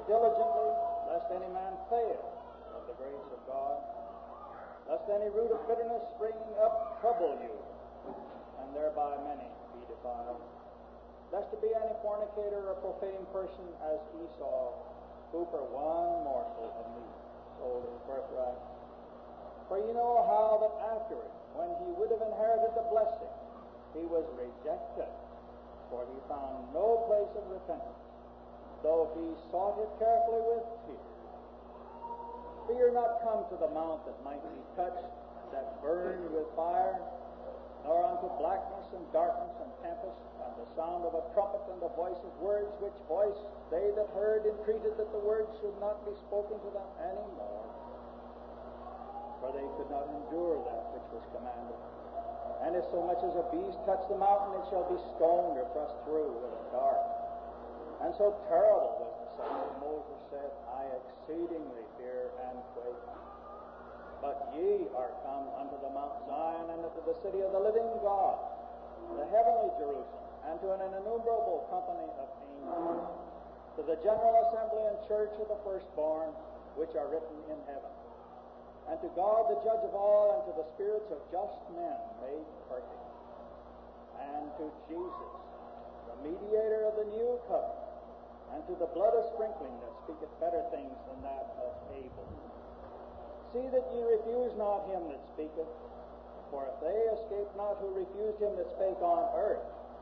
diligently, lest any man fail of the grace of God, lest any root of bitterness springing up trouble you, and thereby many be defiled. Lest there be any fornicator or profane person as Esau, who for one morsel of meat sold his birthright. For you know how that afterward, when he would have inherited the blessing, he was rejected, for he found no place of repentance, though he sought it carefully with tears. For you are not come to the mount that might be touched, that burned with fire, nor unto blackness and darkness and tempest, and the sound of a trumpet and the voice of words, which voice they that heard entreated that the words should not be spoken to them any more, for they could not endure that which was commanded. And if so much as a beast touch the mountain, it shall be stoned or thrust through with a dart. And so terrible was the sight that Moses said, I exceedingly fear and quake. But ye are come unto the Mount Zion, and unto the city of the living God, the heavenly Jerusalem, and to an innumerable company of angels, to the general assembly and church of the firstborn, which are written in heaven, and to God the judge of all, and to the spirits of just men made perfect, and to Jesus, the mediator of the new covenant, and to the blood of sprinkling that speaketh better things than that of Abel. See that ye refuse not him that speaketh, for if they escape not who refused him that spake on earth,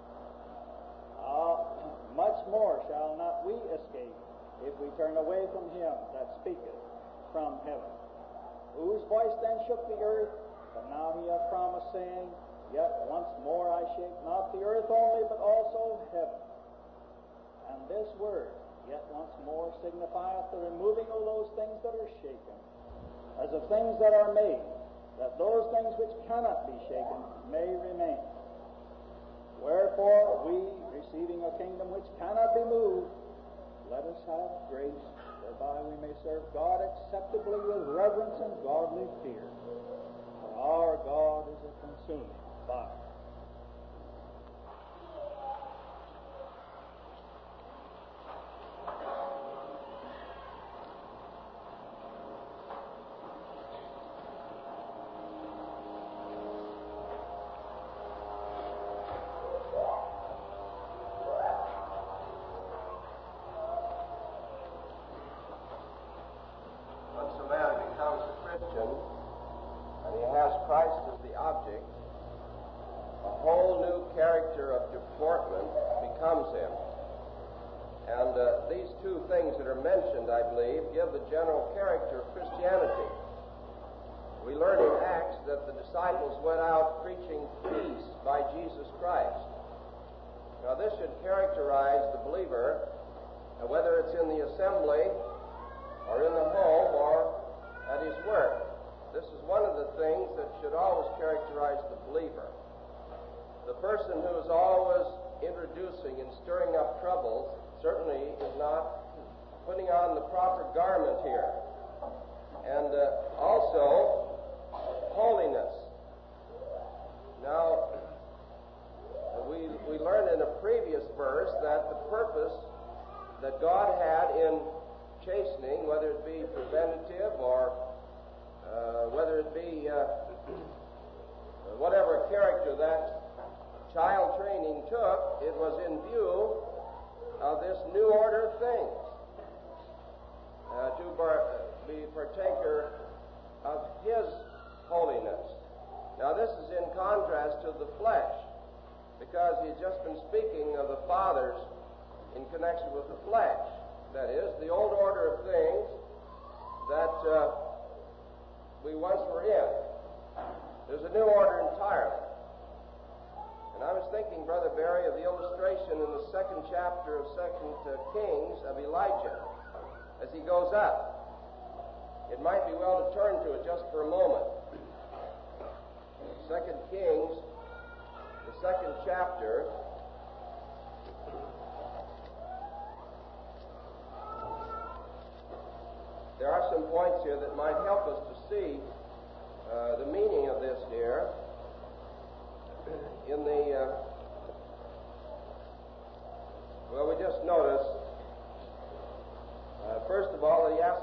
much more shall not we escape if we turn away from him that speaketh from heaven. Whose voice then shook the earth, but now he hath promised, saying, Yet once more I shake not the earth only, but also heaven. And this word, yet once more, signifieth the removing of those things that are shaken, as of things that are made, that those things which cannot be shaken may remain. Wherefore we, receiving a kingdom which cannot be moved, let us have grace, whereby we may serve God acceptably with reverence and godly fear. For our God is a consuming fire. I believe, give the general character of Christianity. We learn in Acts that the disciples went out preaching peace by Jesus Christ. Now this should characterize the believer, whether it's in the assembly or in the home or at his work. This is one of the things that should always characterize the believer. The person who is always introducing and stirring up troubles certainly is not putting on the proper garment here. And also, holiness. Now, we learned in a previous verse that the purpose that God had in chastening, whether it be preventative or whether it be whatever character that child training took, it was in view of this new order of things. To be partaker of His holiness. Now this is in contrast to the flesh, because he's just been speaking of the fathers in connection with the flesh. That is, the old order of things that we once were in. There's a new order entirely. And I was thinking, Brother Barry, of the illustration in the second chapter of 2 Kings of Elijah. As he goes up, it might be well to turn to it just for a moment. 2 Kings, the second chapter. There are some points here that might help us to see the meaning of this here. In the, we just notice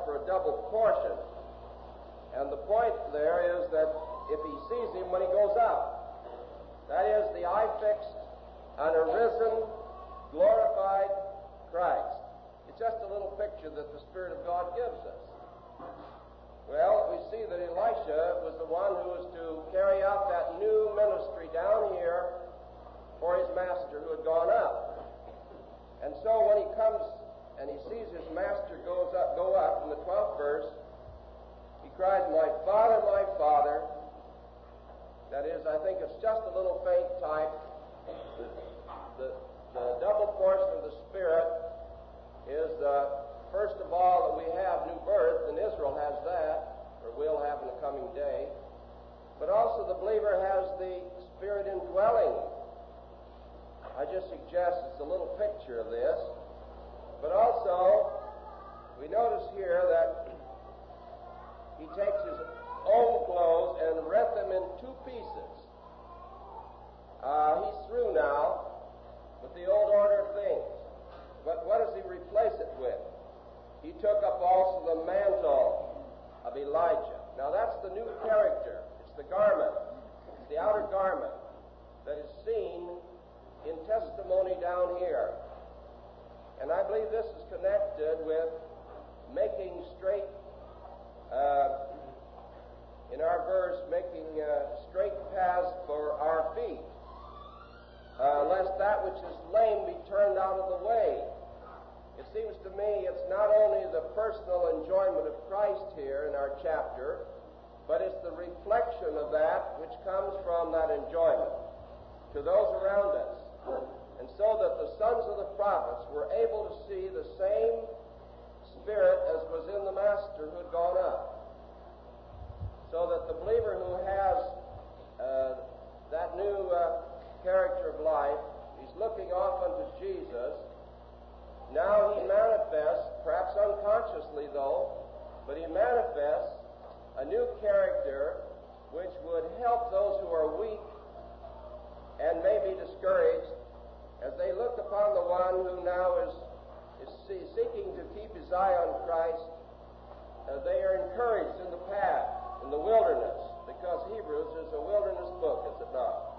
for a double portion. And the point there is that if he sees him when he goes out, that is, the eye fixed on a risen, glorified Christ. It's just a little picture that the Spirit of God gives us. Well, we see that Elisha was the one who was to carry out that new ministry down here for his master who had gone up. And so when he comes and he sees his master go up in the 12th verse, he cries, my Father. That is, I think it's just a little faint type. The double portion of the Spirit is, first of all, that we have new birth, and Israel has that, or will have in the coming day. But also the believer has the Spirit indwelling. I just suggest it's a little picture of this. But also, we notice here that he takes his own clothes and rent them in two pieces. He's through now with the old order of things. But what does he replace it with? He took up also the mantle of Elijah. Now that's the new character. It's the garment. It's the outer garment that is seen in testimony down here. And I believe this is connected with making straight, in our verse, making straight paths for our feet, lest that which is lame be turned out of the way. It seems to me it's not only the personal enjoyment of Christ here in our chapter, but it's the reflection of that which comes from that enjoyment to those around us. And so that the sons of the prophets were able to see the same Spirit as was in the Master who had gone up. So that the believer who has that new character of life, he's looking off unto Jesus. Now he manifests, perhaps unconsciously though, but he manifests a new character which would help those who are weak and may be discouraged as they look upon the one who now is seeking to keep his eye on Christ. They are encouraged in the path, in the wilderness, because Hebrews is a wilderness book, is it not?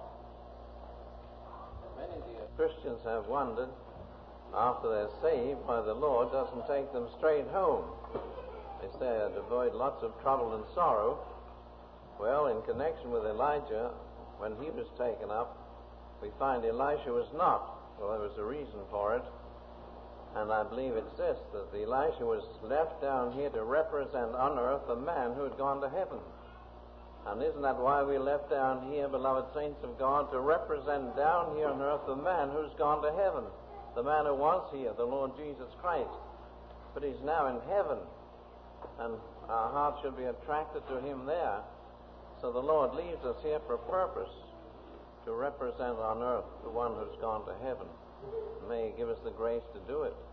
Many Christians have wondered, after they're saved, why the Lord doesn't take them straight home. They say to avoid lots of trouble and sorrow. Well, in connection with Elijah, when he was taken up, we find Elisha was not. Well, there was a reason for it. And I believe it's this, that Elisha was left down here to represent on earth the man who had gone to heaven. And isn't that why we left down here, beloved saints of God, to represent down here on earth the man who's gone to heaven, the man who was here, the Lord Jesus Christ. But he's now in heaven, and our hearts should be attracted to him there. So the Lord leaves us here for a purpose, to represent on earth the one who's gone to heaven. May he give us the grace to do it.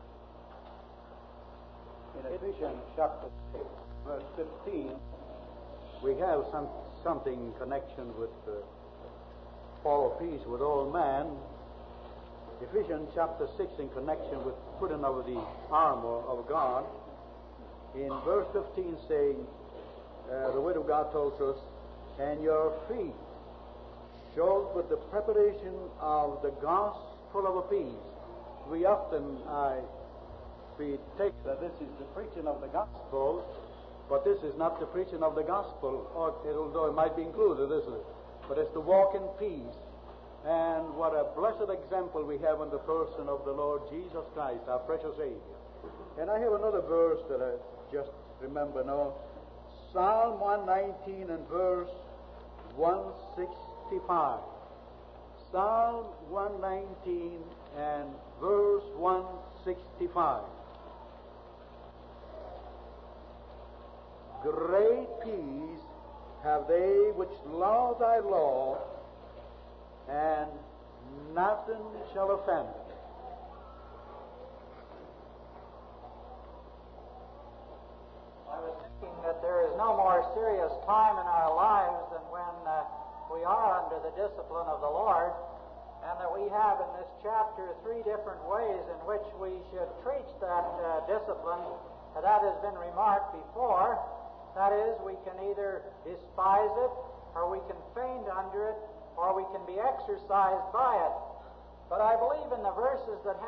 In Ephesians chapter 6, verse 15, we have something in connection with Paul of peace with all men. Ephesians chapter 6 in connection with putting of the armor of God. In verse 15 saying, the word of God tells us, and your feet shod with the preparation of the gospel of peace. We often we take that this is the preaching of the gospel, but this is not the preaching of the gospel, although it might be included, isn't it? But it's to walk in peace. And what a blessed example we have in the person of the Lord Jesus Christ, our precious Savior. And I have another verse that I just remember now. Psalm 119 and verse 165. Psalm 119 and verse 165. Great peace have they which love thy law, and nothing shall offend them. I was thinking that there is no more serious time in our lives than when we are under the discipline of the Lord, and that we have in this chapter 3 different ways in which we should treat that discipline that has been remarked before. That is, we can either despise it, or we can faint under it, or we can be exercised by it. But I believe in the verses that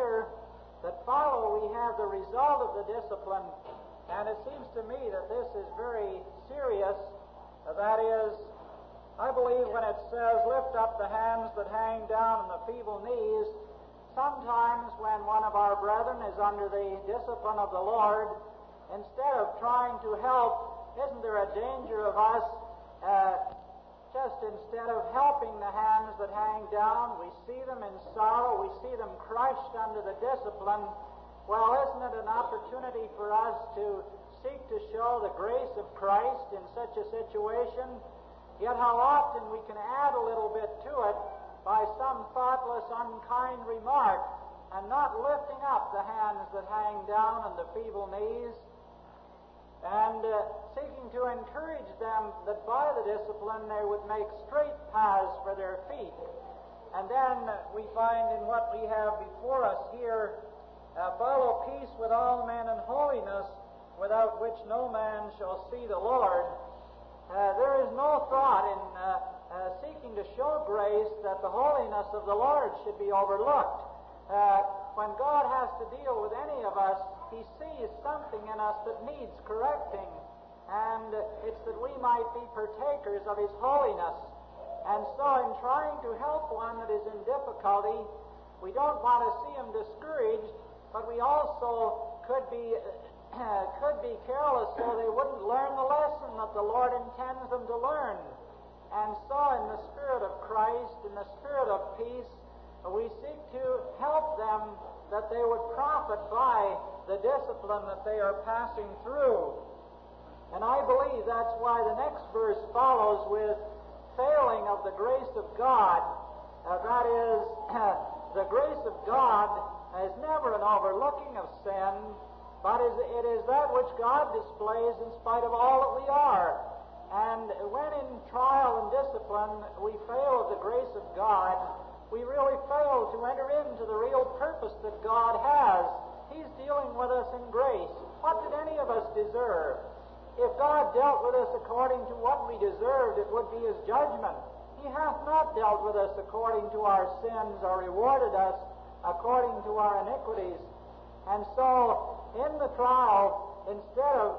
follow, we have the result of the discipline, and it seems to me that this is very serious. That is, I believe when it says, lift up the hands that hang down and the feeble knees, sometimes when one of our brethren is under the discipline of the Lord, instead of trying to help, isn't there a danger of us just instead of helping the hands that hang down, we see them in sorrow, we see them crushed under the discipline. Well, isn't it an opportunity for us to seek to show the grace of Christ in such a situation? Yet how often we can add a little bit to it by some thoughtless, unkind remark, and not lifting up the hands that hang down and the feeble knees, and seeking to encourage them that by the discipline they would make straight paths for their feet. And then we find in what we have before us here, follow peace with all men and holiness, without which no man shall see the Lord. There is no thought in seeking to show grace that the holiness of the Lord should be overlooked. When God has to deal with any of us, He sees something in us that needs correcting, and it's that we might be partakers of His holiness. And so in trying to help one that is in difficulty, we don't want to see him discouraged, but we also could be careless so they wouldn't learn the lesson that the Lord intends them to learn. And so in the Spirit of Christ, in the Spirit of peace, we seek to help them that they would profit by the discipline that they are passing through. And I believe that's why the next verse follows with failing of the grace of God. That is, the grace of God is never an overlooking of sin, but it is that which God displays in spite of all that we are. And when in trial and discipline we fail of the grace of God, we really fail to enter into the real purpose that God has. He's dealing with us in grace. What did any of us deserve? If God dealt with us according to what we deserved, it would be His judgment. He hath not dealt with us according to our sins, or rewarded us according to our iniquities. And so, in the trial, instead of,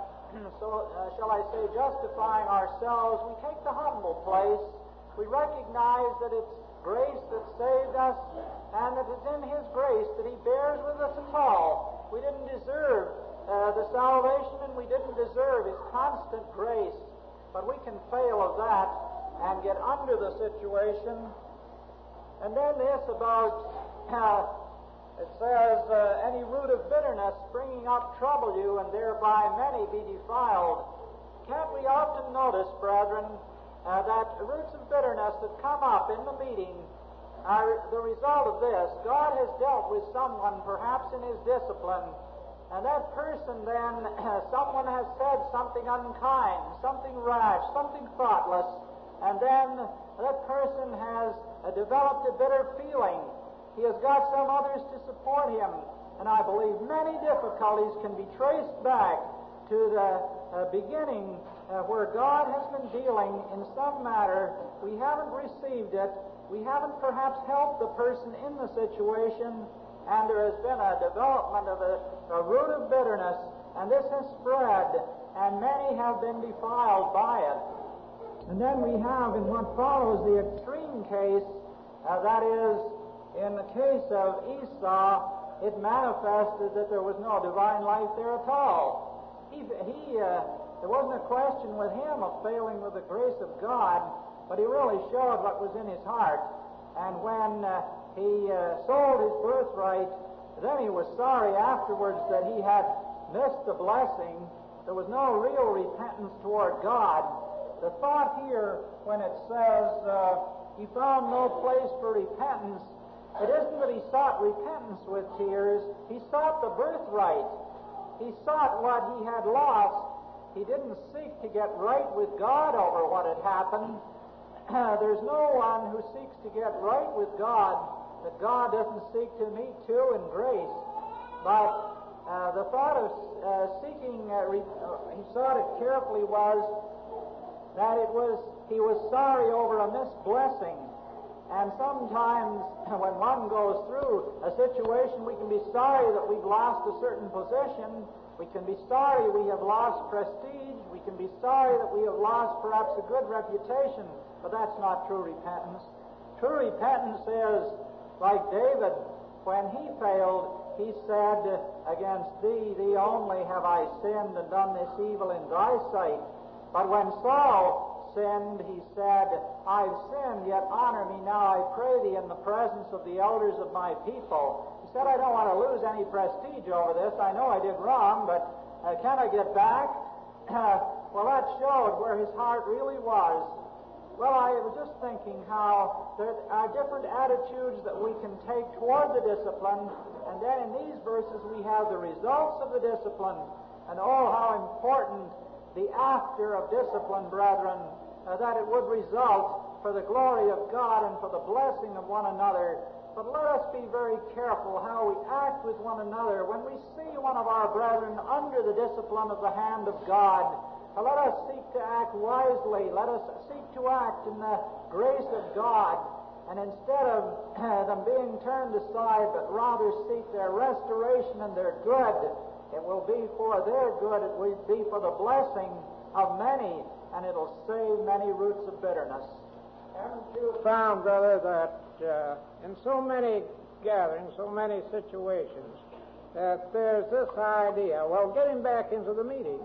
shall I say, justifying ourselves, we take the humble place. We recognize that it's grace that saved us, and that it's in His grace that He bears with us at all. We didn't deserve the salvation, and we didn't deserve His constant grace, but we can fail of that and get under the situation. And then this about, it says, any root of bitterness springing up trouble you, and thereby many be defiled. Can't we often notice, brethren, that roots of bitterness that come up in the meeting are the result of this? God has dealt with someone, perhaps in His discipline, and that person then, someone has said something unkind, something rash, something thoughtless, and then that person has developed a bitter feeling. He has got some others to support him, and I believe many difficulties can be traced back to the beginning where God has been dealing in some matter. We haven't received it. We haven't perhaps helped the person in the situation, and there has been a development of a root of bitterness, and this has spread, and many have been defiled by it. And then we have in what follows the extreme case, that is, in the case of Esau, it manifested that there was no divine life there at all. There wasn't a question with him of failing with the grace of God, but he really showed what was in his heart. And when he sold his birthright, then he was sorry afterwards that he had missed the blessing. There was no real repentance toward God. The thought here, when it says he found no place for repentance, it isn't that he sought repentance with tears. He sought the birthright. He sought what he had lost. He didn't seek to get right with God over what had happened. There's no one who seeks to get right with God that God doesn't seek to meet to in grace. But the thought of seeking, he thought it carefully was that he was sorry over a missed blessing. And sometimes when one goes through a situation, we can be sorry that we've lost a certain position. We can be sorry we have lost prestige. We can be sorry that we have lost perhaps a good reputation. But that's not true repentance. True repentance is like David. When he failed, he said, "Against thee only have I sinned and done this evil in thy sight." But when Saul sinned, he said, "I've sinned, yet honor me now, I pray thee, in the presence of the elders of my people." He said, "I don't want to lose any prestige over this. I know I did wrong, but can I get back?" Well, that showed where his heart really was. Well, I was just thinking how there are different attitudes that we can take toward the discipline, and then in these verses we have the results of the discipline, and oh, how important the after of discipline, brethren, that it would result for the glory of God and for the blessing of one another. But let us be very careful how we act with one another when we see one of our brethren under the discipline of the hand of God. Let us seek to act wisely. Let us seek to act in the grace of God. And instead of them being turned aside, but rather seek their restoration and their good, it will be for their good. It will be for the blessing of many, and it'll save many roots of bitterness. Haven't you found, brother, that in so many gatherings, so many situations, that there's this idea, well, getting back into the meeting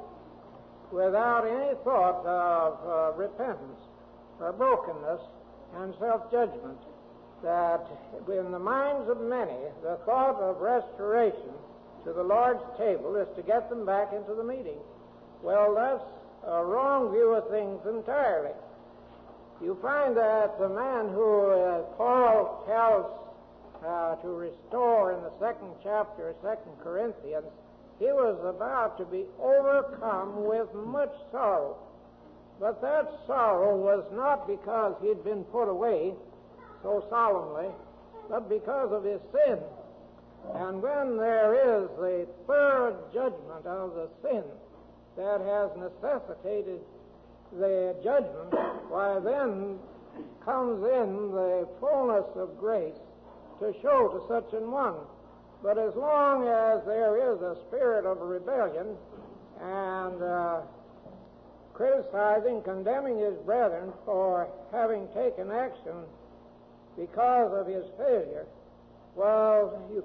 without any thought of repentance or brokenness and self-judgment, that in the minds of many, the thought of restoration to the Lord's table is to get them back into the meeting. Well, that's a wrong view of things entirely. You find that the man who Paul tells to restore in the 2nd chapter of 2 Corinthians, he was about to be overcome with much sorrow. But that sorrow was not because he'd been put away so solemnly, but because of his sin. And when there is a thorough judgment of the sin that has necessitated the judgment, why then comes in the fullness of grace to show to such an one. But as long as there is a spirit of rebellion and criticizing, condemning his brethren for having taken action because of his failure, well, you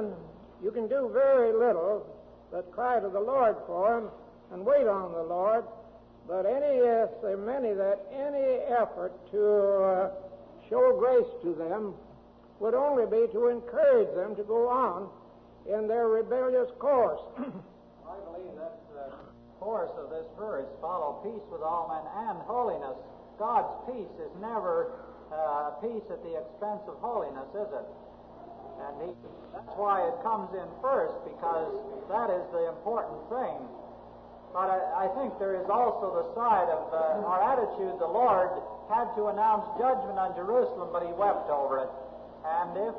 can do very little but cry to the Lord for him and wait on the Lord. But there are many that any effort to show grace to them would only be to encourage them to go on in their rebellious course. I believe that the course of this verse, follow peace with all men and holiness. God's peace is never peace at the expense of holiness, is it? And that's why it comes in first, because that is the important thing. But I think there is also the side of our attitude. The Lord had to announce judgment on Jerusalem, but he wept over it. And if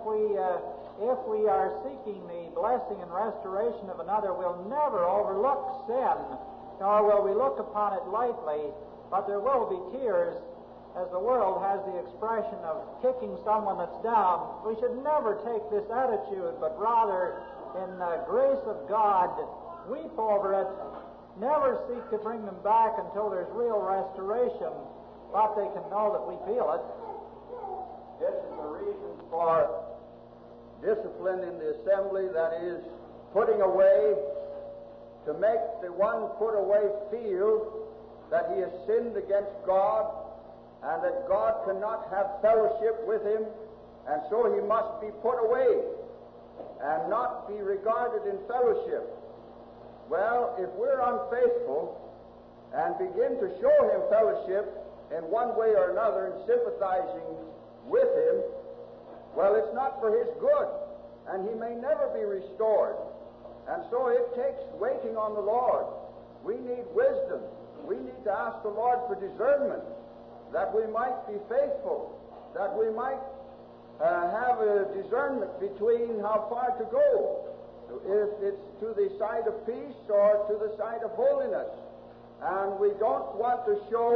we are seeking the blessing and restoration of another, we'll never overlook sin, nor will we look upon it lightly, but there will be tears, as the world has the expression of kicking someone that's down. We should never take this attitude, but rather, in the grace of God, weep over it, never seek to bring them back until there's real restoration, but they can know that we feel it. This is the reason for discipline in the assembly, that is, putting away, to make the one put away feel that he has sinned against God and that God cannot have fellowship with him, and so he must be put away and not be regarded in fellowship. Well, if we're unfaithful and begin to show him fellowship in one way or another and sympathizing with him, well, it's not for his good, and he may never be restored. And so it takes waiting on the Lord. We need wisdom. We need to ask the Lord for discernment, that we might be faithful, that we might have a discernment between how far to go. if it's to the side of peace or to the side of holiness. And we don't want to show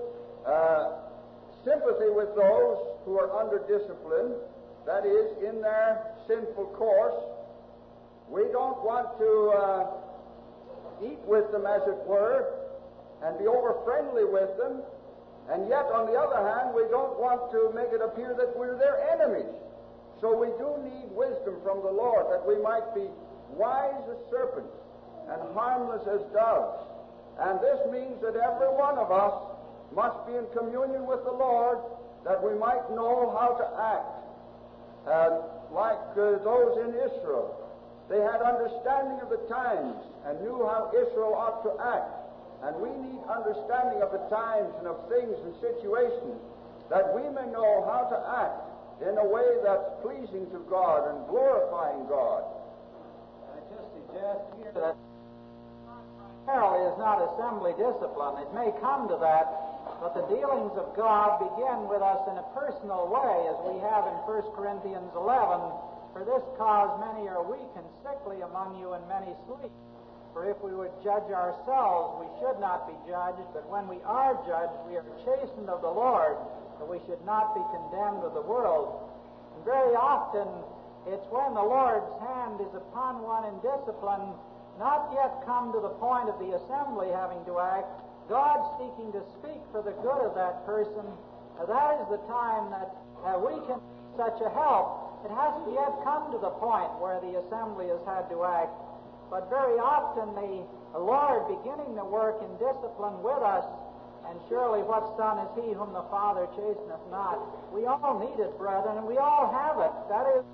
sympathy with those who are under discipline, that is, in their sinful course. We don't want to eat with them, as it were, and be over-friendly with them, and yet, on the other hand, we don't want to make it appear that we're their enemies. So we do need wisdom from the Lord, that we might be wise as serpents and harmless as doves. And this means that every one of us must be in communion with the Lord, that we might know how to act. Like those in Israel, they had understanding of the times and knew how Israel ought to act. And we need understanding of the times and of things and situations, that we may know how to act in a way that's pleasing to God and glorifying God. I just suggest here that primarily is not assembly discipline. It may come to that, but the dealings of God begin with us in a personal way, as we have in 1 Corinthians 11. For this cause many are weak and sickly among you, and many sleep. For if we would judge ourselves, we should not be judged, but when we are judged, we are chastened of the Lord, that we should not be condemned of the world. And very often, it's when the Lord's hand is upon one in discipline, not yet come to the point of the assembly having to act, God seeking to speak for the good of that person. That is the time that we can be such a help. It hasn't yet come to the point where the assembly has had to act. But very often the Lord beginning the work in discipline with us, and surely what son is he whom the Father chasteneth not? We all need it, brethren, and we all have it. That is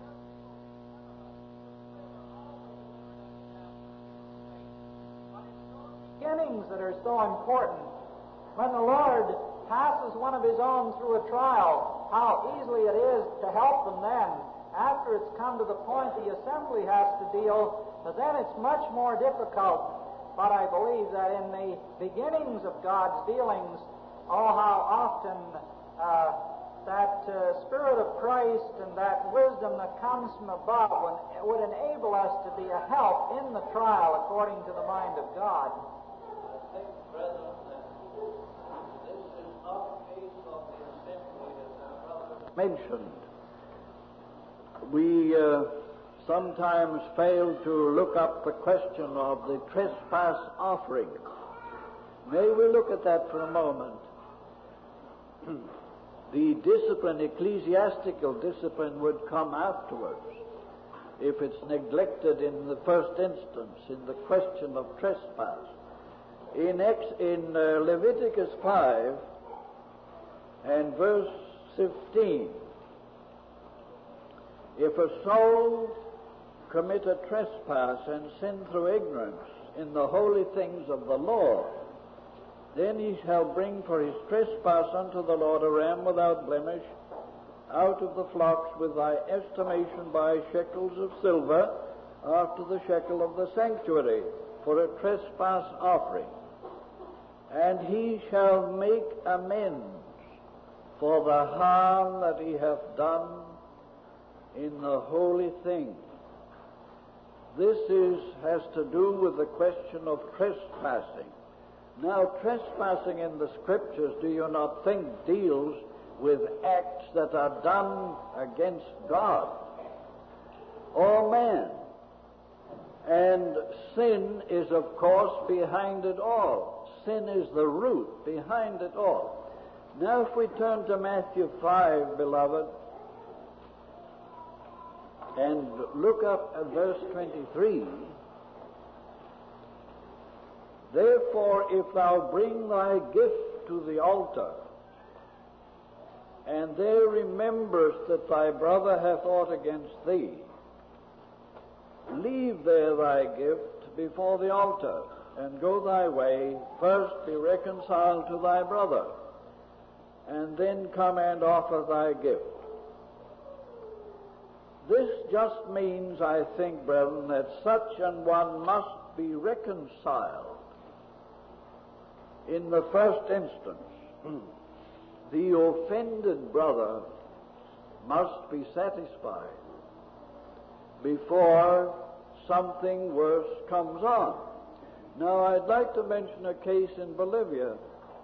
beginnings that are so important. When the Lord passes one of His own through a trial, how easily it is to help them then. After it's come to the point the assembly has to deal, then it's much more difficult. But I believe that in the beginnings of God's dealings, oh, how often that Spirit of Christ and that wisdom that comes from above would enable us to be a help in the trial according to the mind of God. I think, brethren, that this is not a case of the assembly that our brother mentioned. We sometimes fail to look up the question of the trespass offering. May we look at that for a moment? The discipline, ecclesiastical discipline, would come afterwards if it's neglected in the first instance in the question of trespass. In Leviticus 5 and verse 15, if a soul commit a trespass and sin through ignorance in the holy things of the Lord, then he shall bring for his trespass unto the Lord a ram without blemish out of the flocks with thy estimation by shekels of silver after the shekel of the sanctuary for a trespass offering. And he shall make amends for the harm that he hath done in the holy thing. This has to do with the question of trespassing. Now, trespassing in the Scriptures, do you not think, deals with acts that are done against God or man? And sin is, of course, behind it all. Sin is the root behind it all. Now, if we turn to Matthew 5, beloved, and look up at verse 23, therefore, if thou bring thy gift to the altar, and there rememberest that thy brother hath aught against thee, leave there thy gift before the altar, and go thy way, first be reconciled to thy brother, and then come and offer thy gift. This just means, I think, brethren, that such an one must be reconciled in the first instance. The offended brother must be satisfied before something worse comes on. Now, I'd like to mention a case in Bolivia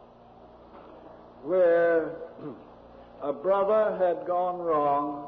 where a brother had gone wrong,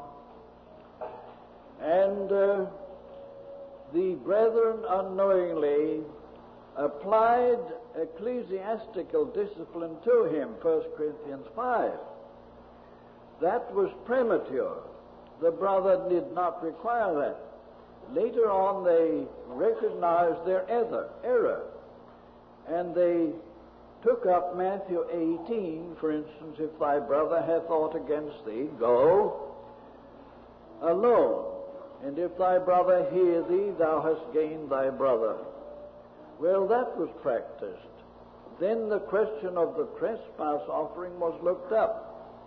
and the brethren unknowingly applied ecclesiastical discipline to him, 1 Corinthians 5. That was premature. The brother did not require that. Later on, they recognized their error, and they took up Matthew 18, for instance, if thy brother hath aught against thee, go alone. And if thy brother hear thee, thou hast gained thy brother. Well, that was practiced. Then the question of the trespass offering was looked up.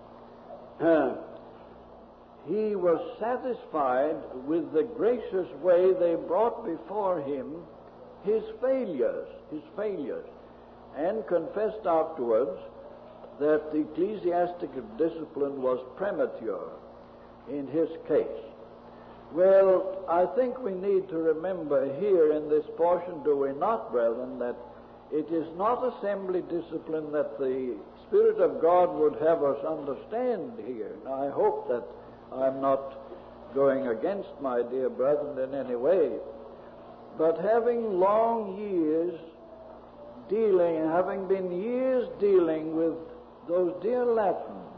He was satisfied with the gracious way they brought before him his failures, and confessed afterwards that the ecclesiastical discipline was premature in his case. Well, I think we need to remember here in this portion, do we not, brethren, that it is not assembly discipline that the Spirit of God would have us understand here. Now, I hope that I'm not going against my dear brethren in any way, but having long years having been years dealing with those dear Latins,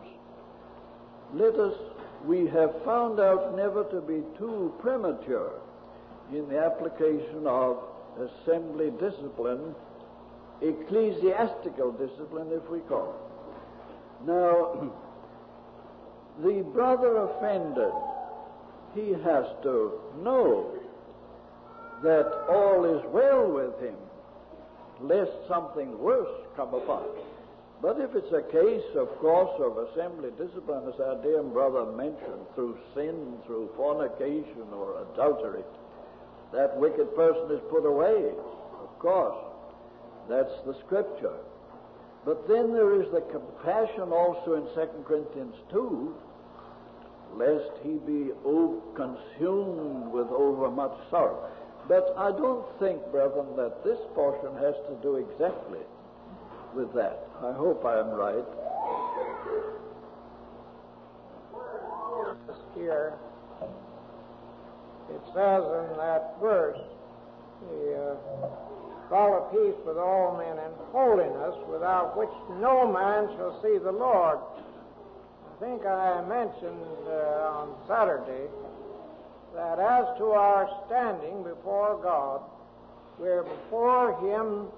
we have found out never to be too premature in the application of assembly discipline, ecclesiastical discipline, if we call it. Now, the brother offended, he has to know that all is well with him, lest something worse come upon him. But if it's a case, of course, of assembly discipline, as our dear brother mentioned, through sin, through fornication or adultery, that wicked person is put away, of course. That's the Scripture. But then there is the compassion also in 2 Corinthians 2, lest he be consumed with overmuch sorrow. But I don't think, brethren, that this portion has to do exactly with that. I hope I am right. Here, it says in that verse, follow peace with all men and holiness, without which no man shall see the Lord. I think I mentioned on Saturday that as to our standing before God, we're before Him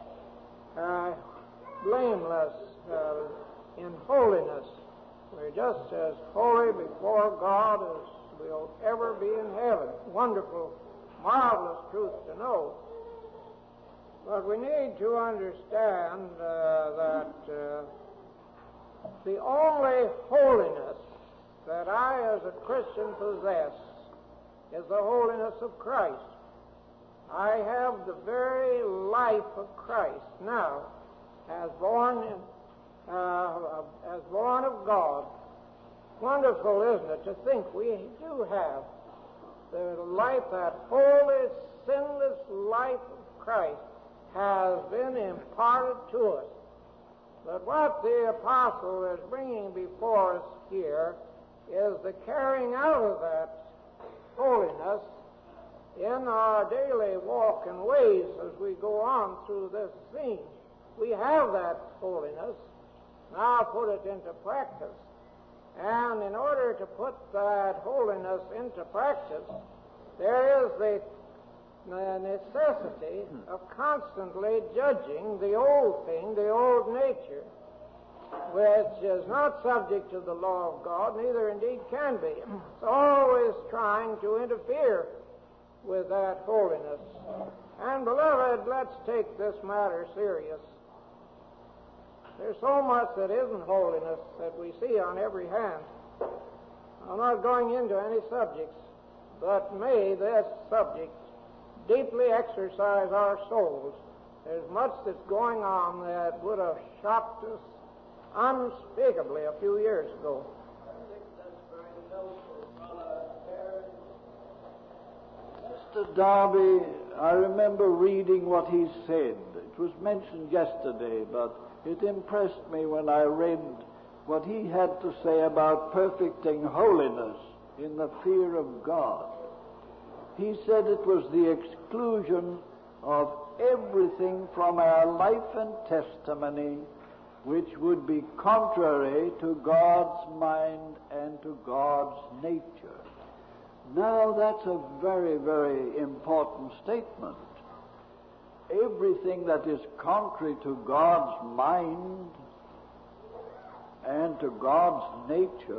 blameless in holiness. We're just as holy before God as we'll ever be in heaven. Wonderful, marvelous truth to know. But we need to understand that the only holiness that I as a Christian possess is the holiness of Christ. I have the very life of Christ now, as born of God. Wonderful, isn't it, to think we do have the life, that holy, sinless life of Christ has been imparted to us. But what the apostle is bringing before us here is the carrying out of that holiness in our daily walk and ways as we go on through this scene. We have that holiness. Now put it into practice. And in order to put that holiness into practice, there is the necessity of constantly judging the old thing, the old nature, which is not subject to the law of God, neither indeed can be. It's always trying to interfere with that holiness. And, beloved, let's take this matter serious. There's so much that isn't holiness that we see on every hand. I'm not going into any subjects, but may this subject deeply exercise our souls. There's much that's going on that would have shocked us unspeakably a few years ago. I think that's very noble, Brother Barrett. Mr. Darby, I remember reading what he said. It was mentioned yesterday, but it impressed me when I read what he had to say about perfecting holiness in the fear of God. He said it was the exclusion of everything from our life and testimony which would be contrary to God's mind and to God's nature. Now, that's a very, very important statement. Everything that is contrary to God's mind and to God's nature,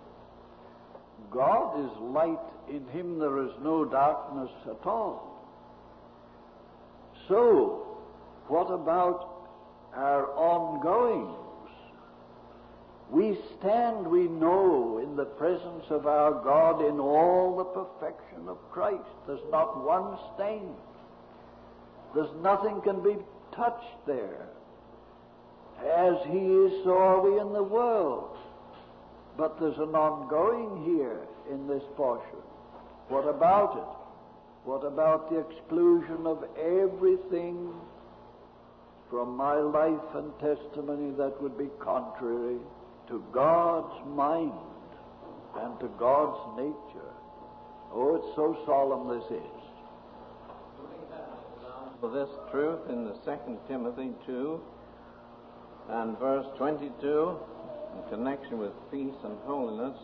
God is light, in Him there is no darkness at all. So, what about our ongoings? We stand, we know, in the presence of our God in all the perfection of Christ. There's not one stain. There's nothing can be touched there. As He is, so are we in the world. But there's an ongoing here in this portion. What about it? What about the exclusion of everything from my life and testimony that would be contrary to God's mind and to God's nature? Oh, it's so solemn, this is. For this truth in the 2 Timothy 2 and verse 22, in connection with peace and holiness,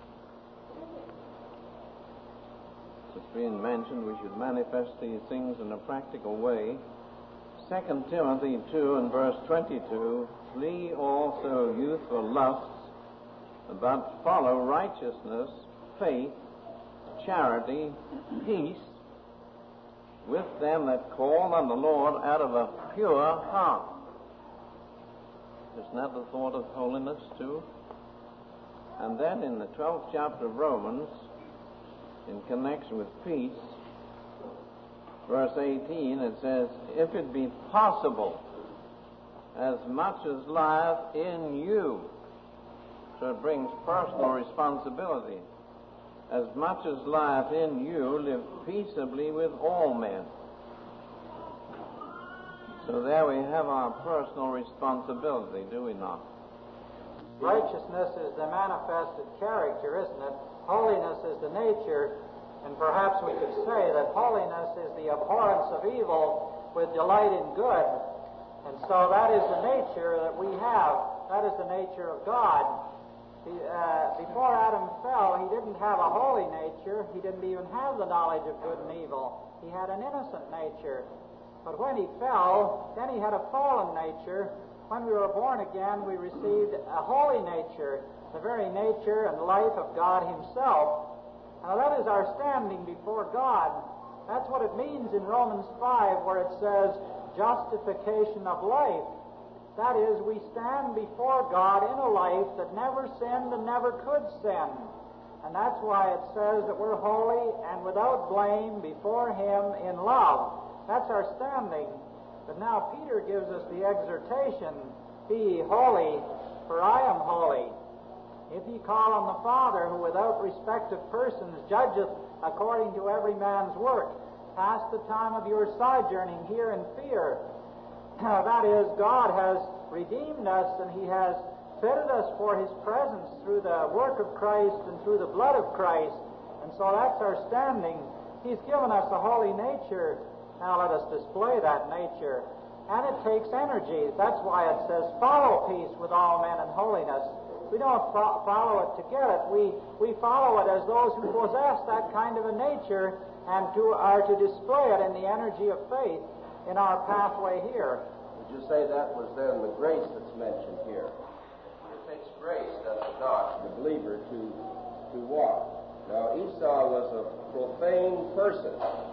it's being mentioned we should manifest these things in a practical way. 2 Timothy 2 and verse 22, flee also youthful lusts, but follow righteousness, faith, charity, peace, with them that call on the Lord out of a pure heart. Isn't that the thought of holiness too? And then in the 12th chapter of Romans, in connection with peace, verse 18, it says, if it be possible, as much as lieth in you. So it brings personal responsibility. As much as lieth in you, live peaceably with all men. So there we have our personal responsibility, do we not? Righteousness is the manifested character, isn't it? Holiness is the nature, and perhaps we could say that holiness is the abhorrence of evil with delight in good. And so that is the nature that we have. That is the nature of God. Before Adam fell, he didn't have a holy nature. He didn't even have the knowledge of good and evil. He had an innocent nature. But when he fell, then he had a fallen nature. When we were born again, we received a holy nature, the very nature and life of God Himself. Now that is our standing before God. That's what it means in Romans 5, where it says, justification of life. That is, we stand before God in a life that never sinned and never could sin. And that's why it says that we're holy and without blame before Him in love. That's our standing. But now Peter gives us the exhortation, be ye holy, for I am holy. If ye call on the Father, who without respect of persons judgeth according to every man's work, pass the time of your sojourning here in fear. That is, God has redeemed us, and He has fitted us for His presence through the work of Christ and through the blood of Christ. And so that's our standing. He's given us a holy nature. Now let us display that nature. And it takes energy. That's why it says, follow peace with all men and holiness. We don't follow it to get it. We follow it as those who possess that kind of a nature and are to display it in the energy of faith in our pathway here. Would you say that was then the grace that's mentioned here? It takes grace, does it not, the believer to walk. Now, Esau was a profane person.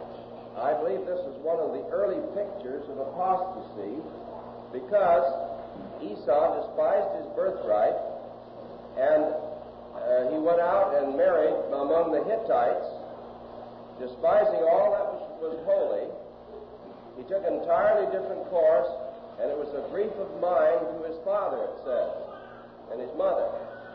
I believe this is one of the early pictures of apostasy, because Esau despised his birthright, and he went out and married among the Hittites, despising all that was holy. He took an entirely different course, and it was a grief of mind to his father, it says, and his mother.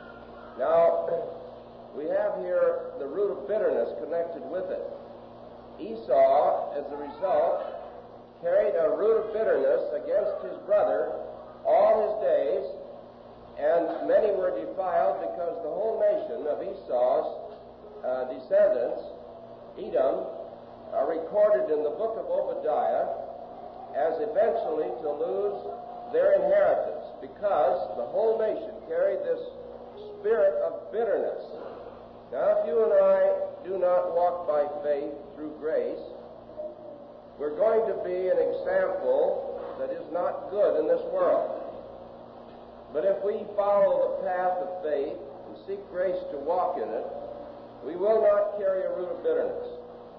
Now, we have here the root of bitterness connected with it. Esau, as a result, carried a root of bitterness against his brother all his days, and many were defiled because the whole nation of Esau's descendants, Edom, are recorded in the book of Obadiah as eventually to lose their inheritance, because the whole nation carried this spirit of bitterness. Now, if you and I do not walk by faith through grace, we're going to be an example that is not good in this world. But if we follow the path of faith and seek grace to walk in it, we will not carry a root of bitterness.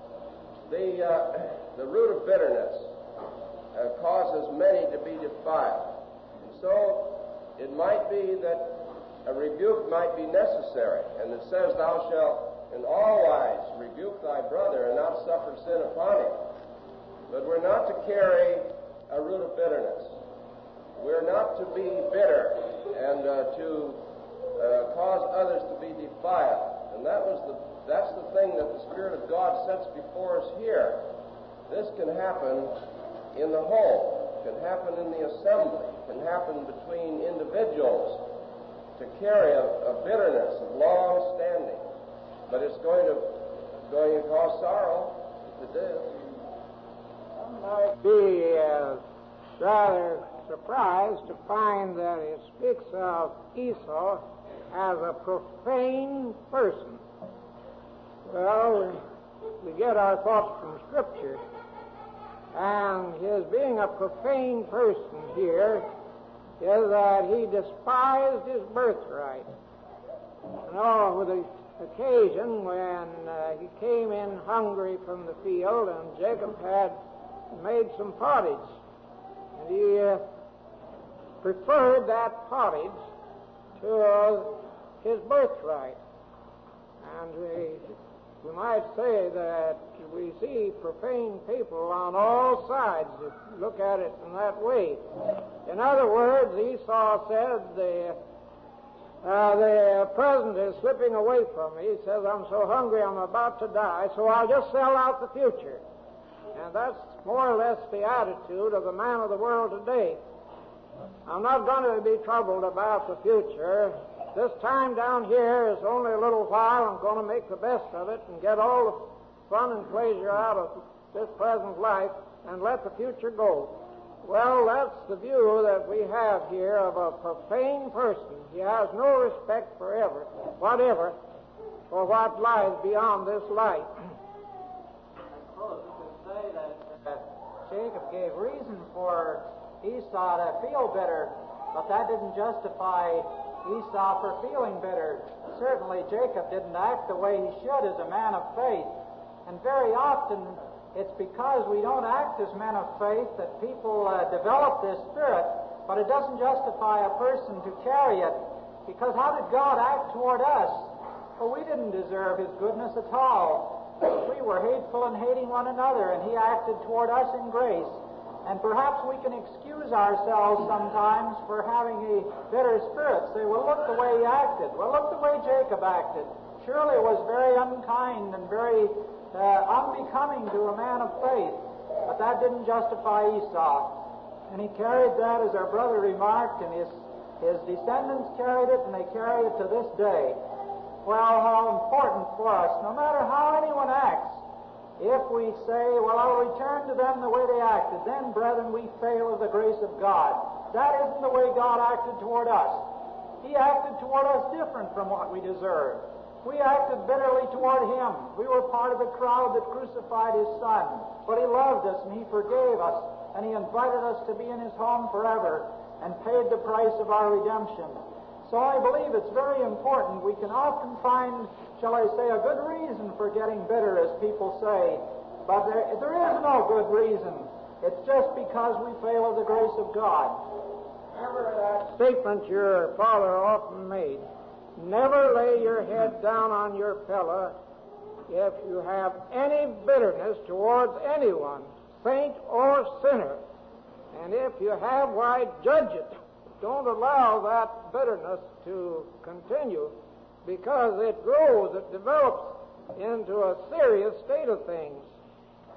The root of bitterness causes many to be defiled. And so it might be that a rebuke might be necessary. And it says, thou shalt in all wise rebuke thy brother and not suffer sin upon him. But we're not to carry a root of bitterness. We're not to be bitter and to cause others to be defiled. And that's the thing that the Spirit of God sets before us here. This can happen in the home, can happen in the assembly, can happen between individuals, to carry a bitterness of long standing. But it's going to cause sorrow if it is. Some might be rather surprised to find that it speaks of Esau as a profane person. Well, we get our thoughts from Scripture, and his being a profane person here is that he despised his birthright. You know, with the occasion when he came in hungry from the field, and Jacob had made some pottage, and he preferred that pottage to his birthright. And we might say that we see profane people on all sides if you look at it in that way. In other words, Esau said, the present is slipping away from me. He says, I'm so hungry I'm about to die, so I'll just sell out the future. And that's more or less the attitude of the man of the world today. I'm not going to be troubled about the future. This time down here is only a little while. I'm going to make the best of it and get all the fun and pleasure out of this present life and let the future go. Well, that's the view that we have here of a profane person. He has no respect for whatever, for what lies beyond this life. I suppose we could say that Jacob gave reason for Esau to feel bitter, but that didn't justify Esau for feeling bitter. Certainly Jacob didn't act the way he should as a man of faith. And very often it's because we don't act as men of faith that people develop this spirit, but it doesn't justify a person to carry it. Because how did God act toward us? Well, we didn't deserve His goodness at all. We were hateful and hating one another, and He acted toward us in grace. And perhaps we can excuse ourselves sometimes for having a bitter spirit. Say, well, look the way he acted. Well, look the way Jacob acted. Surely it was very unkind and very unbecoming to a man of faith. But that didn't justify Esau. And he carried that, as our brother remarked, and his descendants carried it, and they carry it to this day. Well, how important for us, no matter how anyone acts, if we say, well, I'll return to them the way they acted, then, brethren, we fail of the grace of God. That isn't the way God acted toward us. He acted toward us different from what we deserved. We acted bitterly toward Him. We were part of the crowd that crucified His Son. But He loved us, and He forgave us, and He invited us to be in His home forever and paid the price of our redemption. So I believe it's very important. We can often find, shall I say, a good reason for getting bitter, as people say. But there is no good reason. It's just because we fail of the grace of God. Remember that statement your father often made. Never lay your head down on your pillow if you have any bitterness towards anyone, saint or sinner. And if you have, why, judge it. Don't allow that bitterness to continue, because it grows, it develops into a serious state of things.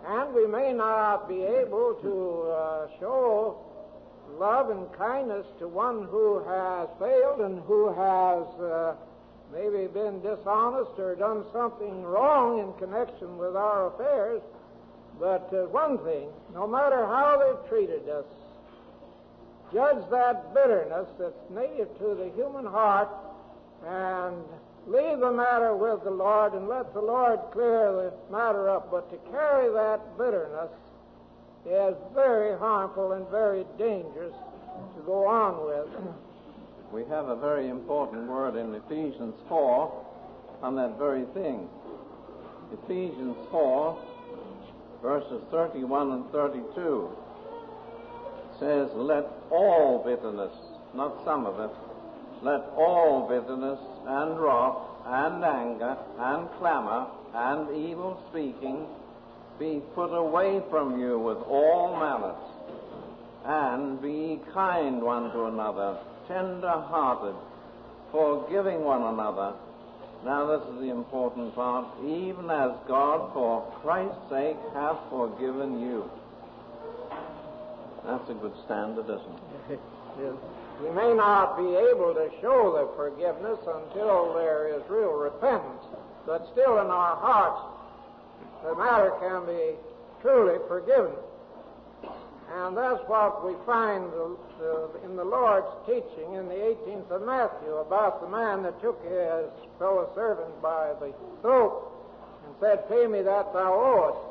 And we may not be able to show love and kindness to one who has failed and who has maybe been dishonest or done something wrong in connection with our affairs. But one thing, no matter how they've treated us, judge that bitterness that's native to the human heart and leave the matter with the Lord and let the Lord clear the matter up. But to carry that bitterness is very harmful and very dangerous to go on with. We have a very important word in Ephesians 4 on that very thing. Ephesians 4, verses 31 and 32 says, let all bitterness, not some of it, let all bitterness and wrath and anger and clamor and evil speaking be put away from you with all malice, and be ye kind one to another, tender-hearted, forgiving one another. Now this is the important part. Even as God, for Christ's sake, hath forgiven you. That's a good standard, isn't it? Yes. We may not be able to show the forgiveness until there is real repentance, but still in our hearts the matter can be truly forgiven. And that's what we find in the Lord's teaching in the 18th of Matthew about the man that took his fellow servant by the throat and said, pay me that thou owest.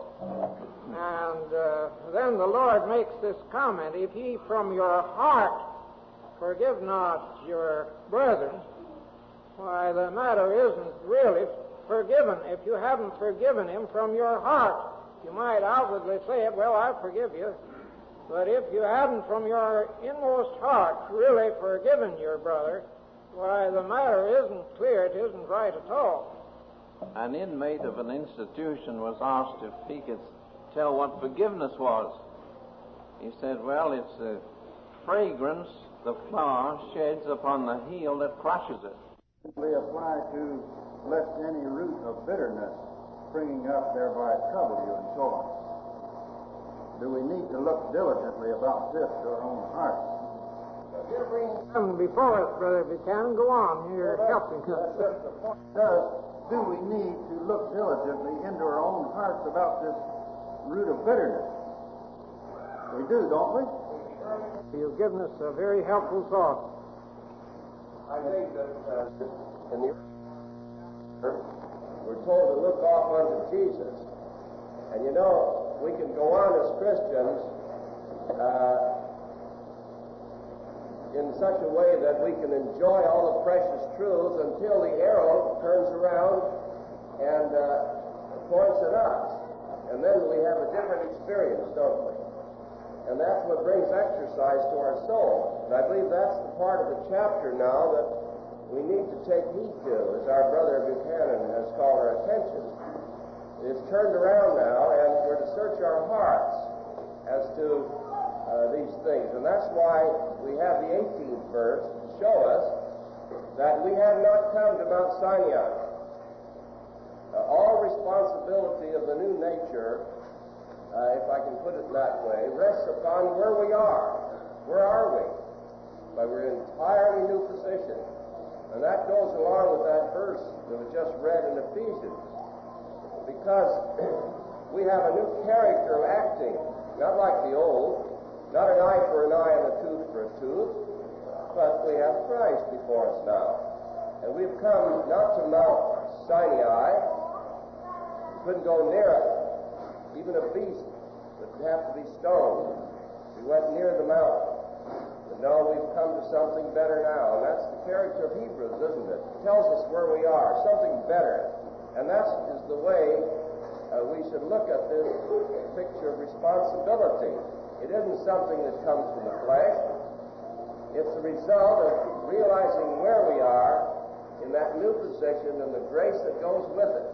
And then the Lord makes this comment, if ye from your heart forgive not your brethren, why, the matter isn't really forgiven. If you haven't forgiven him from your heart, you might outwardly say it, well, I forgive you. But if you haven't from your inmost heart really forgiven your brother, why, the matter isn't clear, it isn't right at all. An inmate of an institution was asked if he could tell what forgiveness was. He said, well, it's the fragrance the flower sheds upon the heel that crushes it. Simply apply to lest any root of bitterness springing up thereby trouble you and so on. Do we need to look diligently about this to our own hearts? You're bringing them before us, Brother Buchanan. Go on. You're helping us. Do we need to look diligently into our own hearts about this root of bitterness? We do, don't we? You've given us a very helpful thought. I think that in the we're told to look off unto Jesus. And you know, we can go on as Christians in such a way that we can enjoy all the precious truths until the arrow turns around and points at us. And then we have a different experience, don't we? And that's what brings exercise to our soul. And I believe that's the part of the chapter now that we need to take heed to, as our brother Buchanan has called our attention. It's turned around now, and we're to search our hearts as to these things. And that's why we have the 18th verse to show us that we have not come to Mount Sinai. All responsibility of the new nature, if I can put it that way, rests upon where we are. Where are we? But we're in an entirely new position. And that goes along with that verse that was just read in Ephesians. Because we have a new character of acting, not like the old, not an eye for an eye and a tooth for a tooth, but we have Christ before us now. And we've come not to Mount Sinai, we couldn't go near it. Even a beast would have to be stoned. We went near the mountain. But now we've come to something better now. And that's the character of Hebrews, isn't it? It tells us where we are, something better. And that is the way we should look at this picture of responsibility. It isn't something that comes from the flesh. It's a result of realizing where we are in that new position and the grace that goes with it.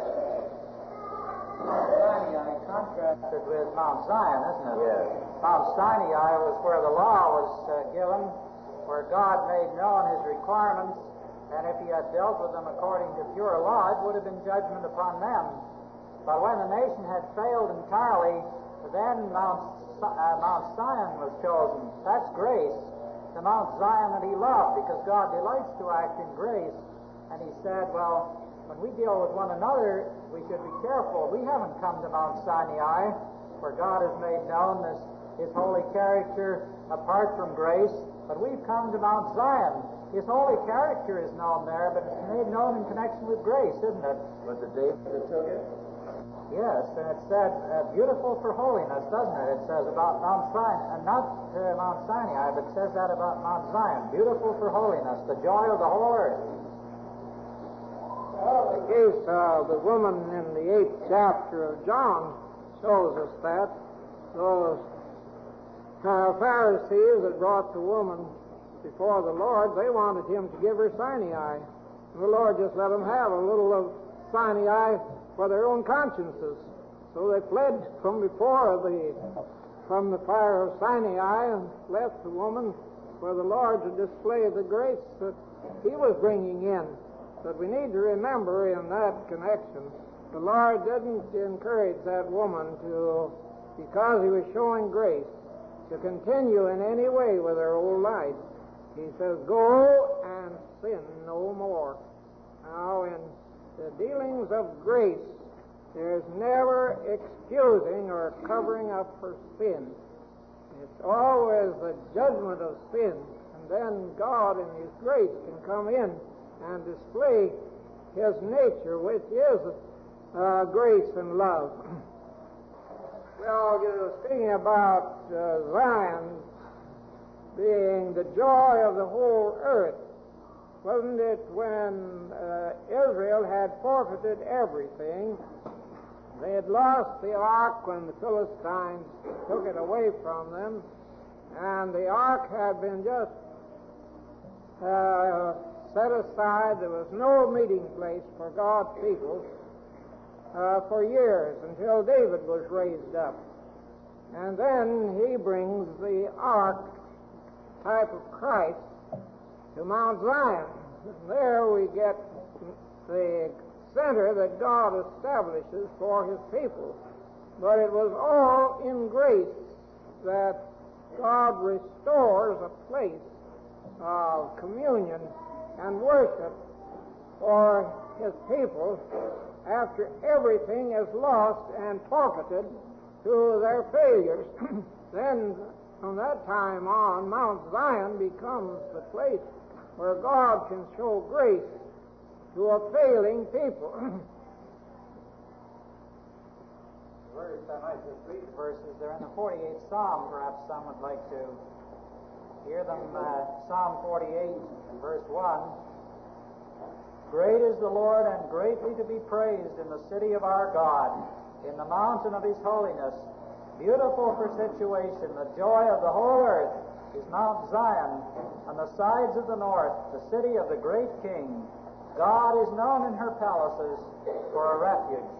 Sinai contrasted with Mount Zion, isn't it? Yes. Mount Sinai was where the law was given, where God made known his requirements, and if he had dealt with them according to pure law, it would have been judgment upon them. But when the nation had failed entirely, then Mount Zion was chosen. That's grace. The Mount Zion that he loved, because God delights to act in grace. And he said, well, when we deal with one another, we should be careful. We haven't come to Mount Sinai, where God has made known His holy character apart from grace, but we've come to Mount Zion. His holy character is known there, but it's made known in connection with grace, isn't it? Was it David that took it? Yes, and it said, beautiful for holiness, doesn't it? It says about Mount Sinai, and not Mount Sinai, but it says that about Mount Zion. Beautiful for holiness, the joy of the whole earth. Well, the case of the woman in the 8th chapter of John shows us that. Those Pharisees that brought the woman before the Lord, they wanted him to give her Sinai. The Lord just let them have a little of Sinai for their own consciences. So they fled from the fire of Sinai and left the woman for the Lord to display the grace that he was bringing in. But we need to remember in that connection, the Lord didn't encourage that woman to, because he was showing grace, to continue in any way with her old life. He says, go and sin no more. Now, in the dealings of grace, there's never excusing or covering up for sin. It's always the judgment of sin, and then God in His grace can come in and display His nature, which is grace and love. Well, speaking about Zion being the joy of the whole earth, wasn't it when Israel had forfeited everything? They had lost the ark when the Philistines took it away from them, and the ark had been just set aside. There was no meeting place for God's people for years until David was raised up. And then he brings the ark, type of Christ, to Mount Zion. And there we get the center that God establishes for His people. But it was all in grace that God restores a place of communion and worship for His people after everything is lost and forfeited through their failures. Then, from that time on, Mount Zion becomes the place where God can show grace to a failing people. I might just read the verses. They're in the 48th Psalm. Perhaps some would like to hear them. Psalm 48 and verse 1. Great is the Lord and greatly to be praised in the city of our God, in the mountain of His holiness. Beautiful for situation, the joy of the whole earth is Mount Zion, on the sides of the north, the city of the great King. God is known in her palaces for a refuge.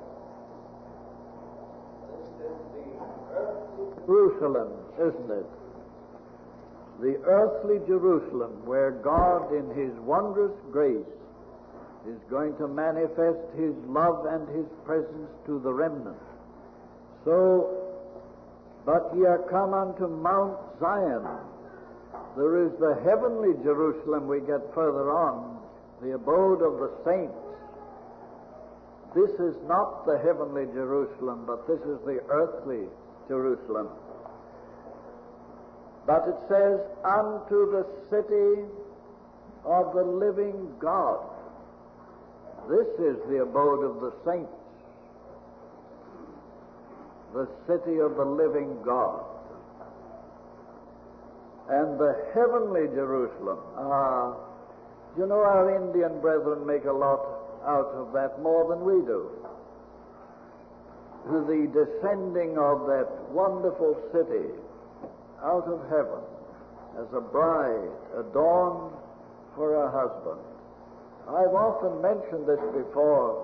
Jerusalem, isn't it? The earthly Jerusalem, where God in His wondrous grace is going to manifest His love and His presence to the remnant. So, but ye are come unto Mount Zion. There is the heavenly Jerusalem we get further on, the abode of the saints. This is not the heavenly Jerusalem, but this is the earthly Jerusalem. But it says, unto the city of the living God. This is the abode of the saints, the city of the living God. And the heavenly Jerusalem. You know, our Indian brethren make a lot out of that, more than we do. The descending of that wonderful city out of heaven as a bride adorned for her husband. I've often mentioned this before.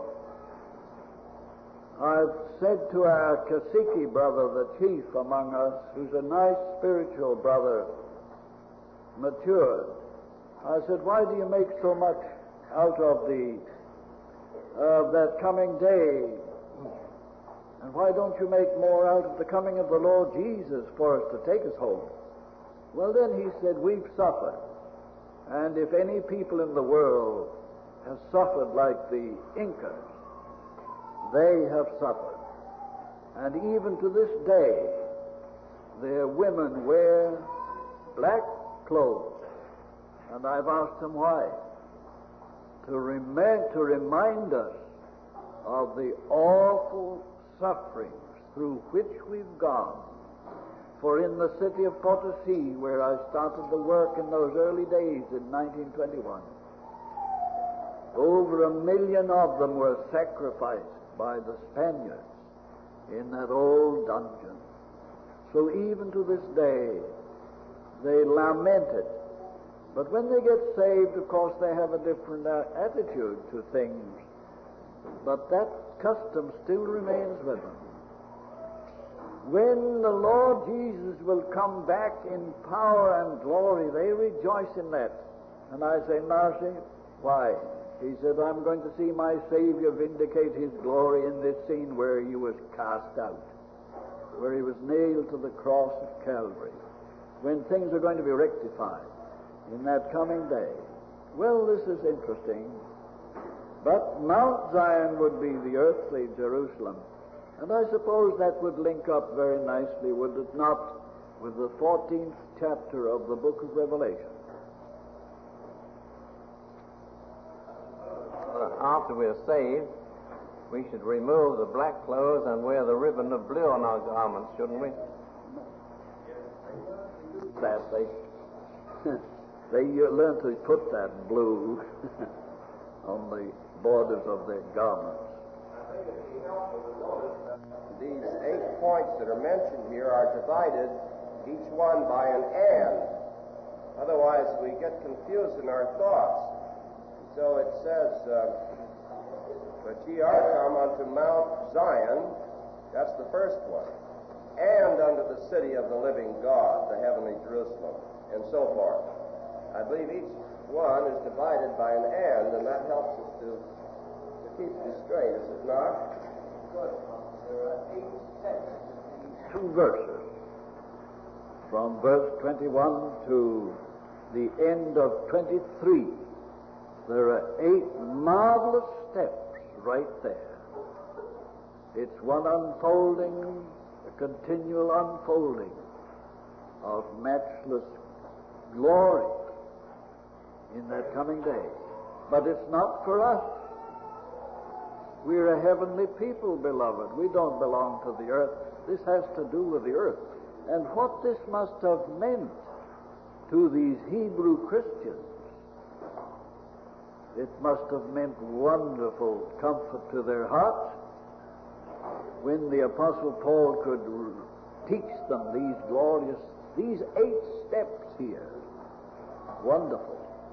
I've said to our Kasiki brother, the chief among us, who's a nice spiritual brother, matured, I said, why do you make so much out of that coming day And why don't you make more out of the coming of the Lord Jesus for us to take us home? Well, then he said, we've suffered. And if any people in the world have suffered like the Incas, they have suffered. And even to this day, their women wear black clothes. And I've asked them why. To remind us of the awful sufferings through which we've gone. For in the city of Potosi, where I started the work in those early days in 1921, over 1 million of them were sacrificed by the Spaniards in that old dungeon. So even to this day, they lament it. But when they get saved, of course, they have a different attitude to things. But that custom still remains with them. When the Lord Jesus will come back in power and glory, they rejoice in that. And I say, Narcy, why? He said, I'm going to see my Savior vindicate his glory in this scene where he was cast out, where he was nailed to the cross of Calvary, when things are going to be rectified in that coming day. Well, this is interesting. But Mount Zion would be the earthly Jerusalem. And I suppose that would link up very nicely, would it not, with the 14th chapter of the book of Revelation. After we're saved, we should remove the black clothes and wear the ribbon of blue on our garments, shouldn't we? That they learn to put that blue on the borders of their garments. These 8 points that are mentioned here are divided, each one by an and. Otherwise, we get confused in our thoughts. So it says, but ye are come unto Mount Zion, that's the first one, and unto the city of the living God, the heavenly Jerusalem, and so forth. I believe each one is divided by an and that helps us to keep them straight, is it not? Good. There are 8 steps. 2 verses, from verse 21 to the end of 23. There are 8 marvelous steps right there. It's one unfolding, a continual unfolding of matchless glory in that coming day. But it's not for us. We're a heavenly people, beloved. We don't belong to the earth. This has to do with the earth. And what this must have meant to these Hebrew Christians, it must have meant wonderful comfort to their hearts when the Apostle Paul could teach them these 8 steps here. Wonderful.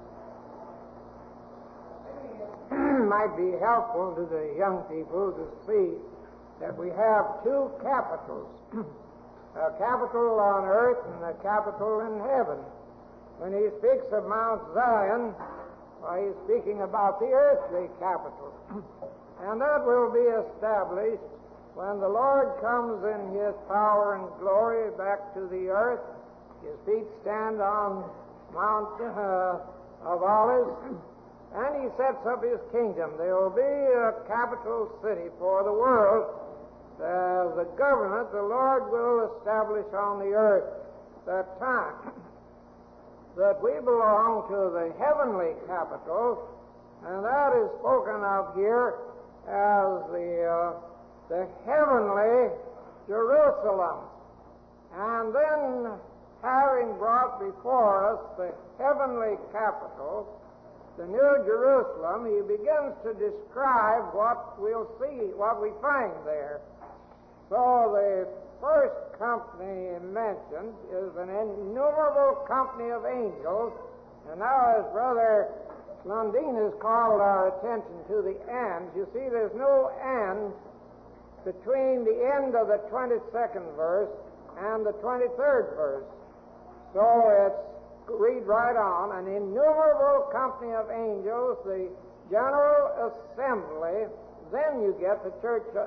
Might be helpful to the young people to see that we have 2 capitals, a capital on earth and a capital in heaven. When he speaks of Mount Zion, he's speaking about the earthly capital. And that will be established when the Lord comes in his power and glory back to the earth. His feet stand on Mount of Olives, and he sets up his kingdom. There will be a capital city for the world. The government the Lord will establish on the earth that time. That we belong to the heavenly capital, and that is spoken of here as the heavenly Jerusalem. And then, having brought before us the heavenly capital, the New Jerusalem, he begins to describe what we'll see, what we find there. So the first company mentioned is an innumerable company of angels. And now, as Brother Lundin has called our attention to the and, you see there's no and between the end of the 22nd verse and the 23rd verse. So it's, read right on, an innumerable company of angels, the general assembly, then you get the church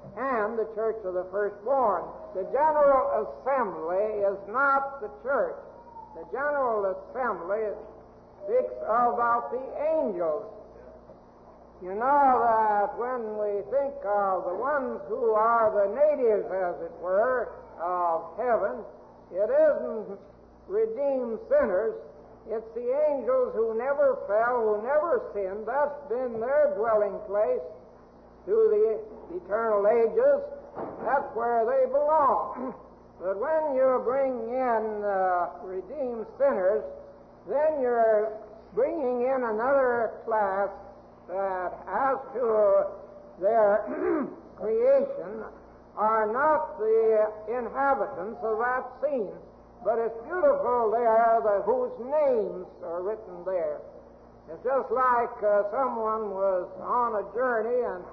and the church of the firstborn. The General Assembly is not the church. The General Assembly speaks about the angels. You know that when we think of the ones who are the natives, as it were, of heaven, it isn't redeemed sinners. It's the angels who never fell, who never sinned. That's been their dwelling place through the eternal ages. That's where they belong. But when you bring in redeemed sinners, then you're bringing in another class that, as to their creation, are not the inhabitants of that scene. But it's beautiful there whose names are written there. It's just like someone was on a journey and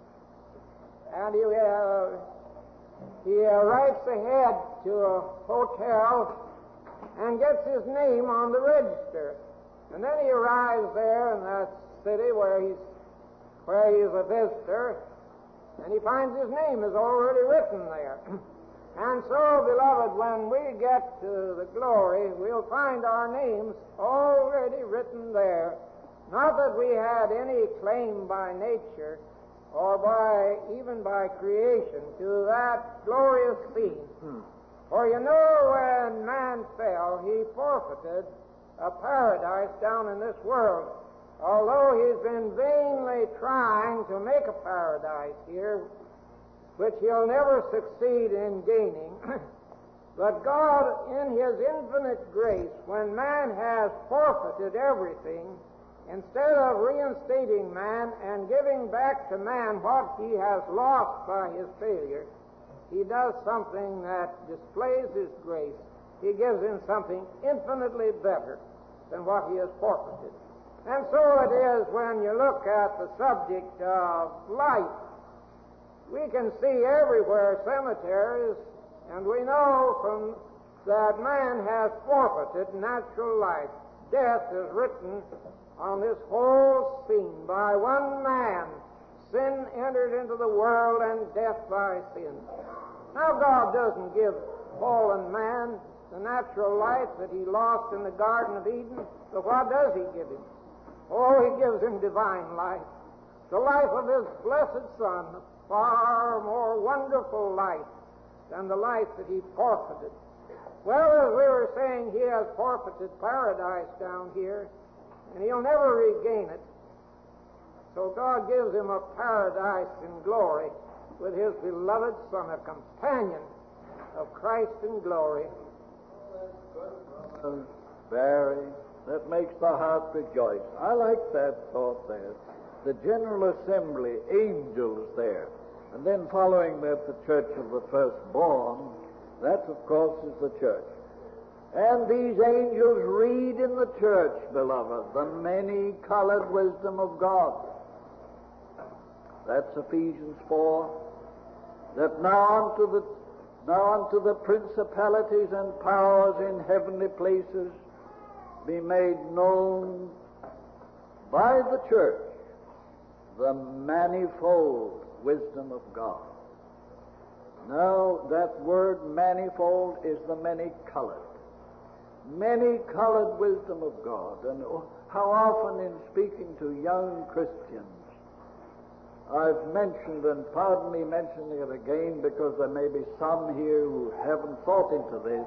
he writes ahead to a hotel and gets his name on the register. And then he arrives there in that city where he's a visitor, and he finds his name is already written there. And so, beloved, when we get to the glory, we'll find our names already written there. Not that we had any claim by nature or even by creation to that glorious scene. For you know, when man fell, he forfeited a paradise down in this world. Although he's been vainly trying to make a paradise here, which he'll never succeed in gaining. But God, in His infinite grace, when man has forfeited everything, instead of reinstating man and giving back to man what he has lost by his failure, He does something that displays His grace. He gives him something infinitely better than what he has forfeited. And so it is when you look at the subject of life. We can see everywhere cemeteries, and we know that man has forfeited natural life. Death is written on this whole scene. By one man, sin entered into the world, and death by sin. Now, God doesn't give fallen man the natural life that he lost in the Garden of Eden, but what does He give him? Oh, He gives him divine life, the life of His blessed Son, far more wonderful life than the life that he forfeited. Well, as we were saying, he has forfeited paradise down here, and he'll never regain it. So God gives him a paradise in glory with His beloved Son, a companion of Christ in glory. Barry, that makes the heart rejoice. I like that thought there. The General Assembly, angels there. And then following that, the church of the firstborn. That, of course, is the church. And these angels read in the church, beloved, the many-colored wisdom of God. That's Ephesians 4. That now unto the principalities and powers in heavenly places be made known by the church the manifold wisdom of God. Now, that word manifold is the many-colored. Many-colored wisdom of God. And how often in speaking to young Christians, I've mentioned, and pardon me mentioning it again because there may be some here who haven't thought into this,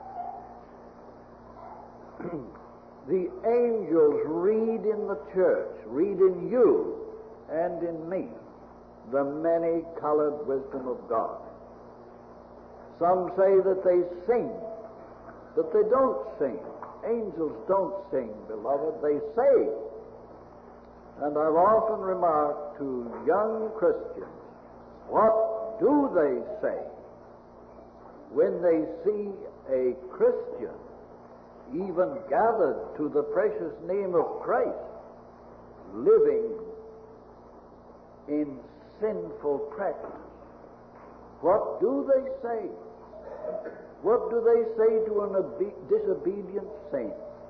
the angels read in the church, read in you and in me, the many-colored wisdom of God. Some say that they sing, but they don't sing. Angels don't sing, beloved. They say. And I've often remarked to young Christians, what do they say when they see a Christian, even gathered to the precious name of Christ, living in sinful practice? What do they say? What do they say to an disobedient saint?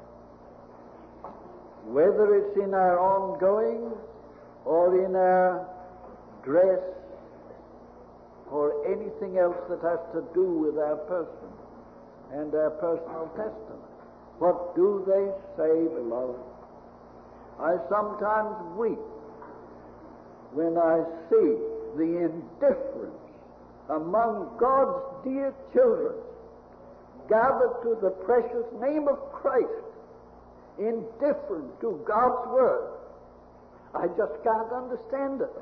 Whether it's in our ongoing or in our dress or anything else that has to do with our person and our personal testament. What do they say, beloved? I sometimes weep when I see the indifference among God's dear children gathered to the precious name of Christ, indifferent to God's Word. I just can't understand it.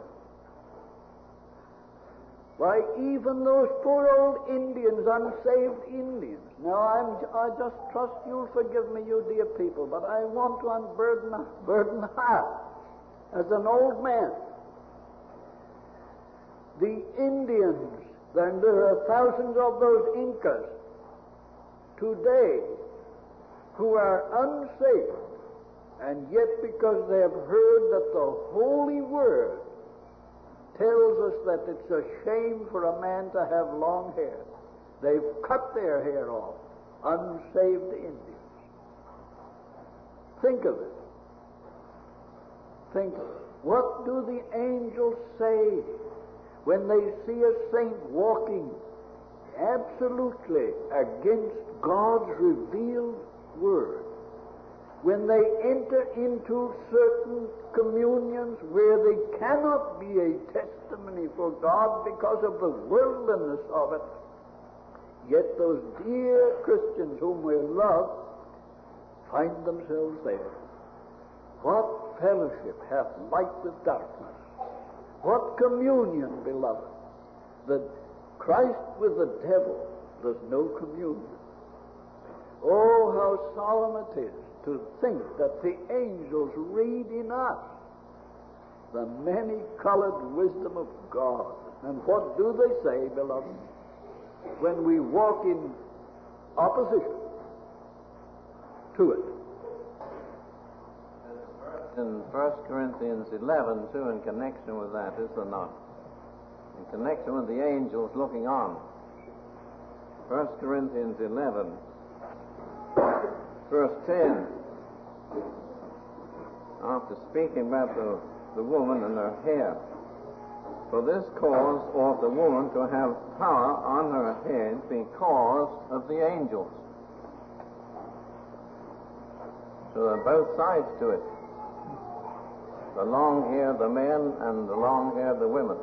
Why, even those poor old Indians, unsaved Indians. Now, I just trust you'll forgive me, you dear people, but I want to burden heart as an old man. The Indians, and there are thousands of those Incas today who are unsaved, and yet because they have heard that the Holy Word tells us that it's a shame for a man to have long hair, they've cut their hair off, unsaved Indians. Think of it. Think of it. What do the angels say when they see a saint walking absolutely against God's revealed Word? When they enter into certain communions where they cannot be a testimony for God because of the worldliness of it, yet those dear Christians whom we love find themselves there. What fellowship hath light with darkness? What communion, beloved? That Christ with the devil, there's no communion. Oh, how solemn it is to think that the angels read in us the many-colored wisdom of God. And what do they say, beloved, when we walk in opposition to it? In 1 Corinthians 11, too, in connection with that, is there not? In connection with the angels looking on. 1 Corinthians 11, verse 10, after speaking about the woman and her hair. For this cause ought the woman to have power on her head because of the angels. So there are both sides to it. The long hair the men and the long hair the women.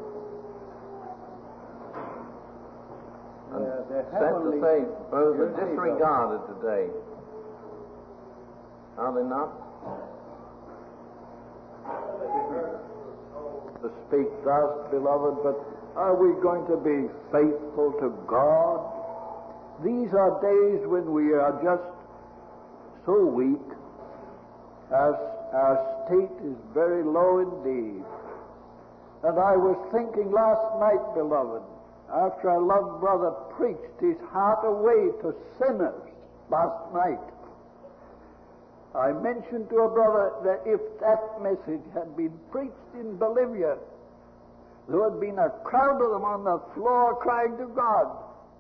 And sad to say, both are disregarded today. Are they not? To speak thus, beloved, but are we going to be faithful to God? These are days when we are just so weak. Our state is very low indeed. And I was thinking last night, beloved, after our loved brother preached his heart away to sinners last night, I mentioned to a brother that if that message had been preached in Bolivia, there would have been a crowd of them on the floor crying to God.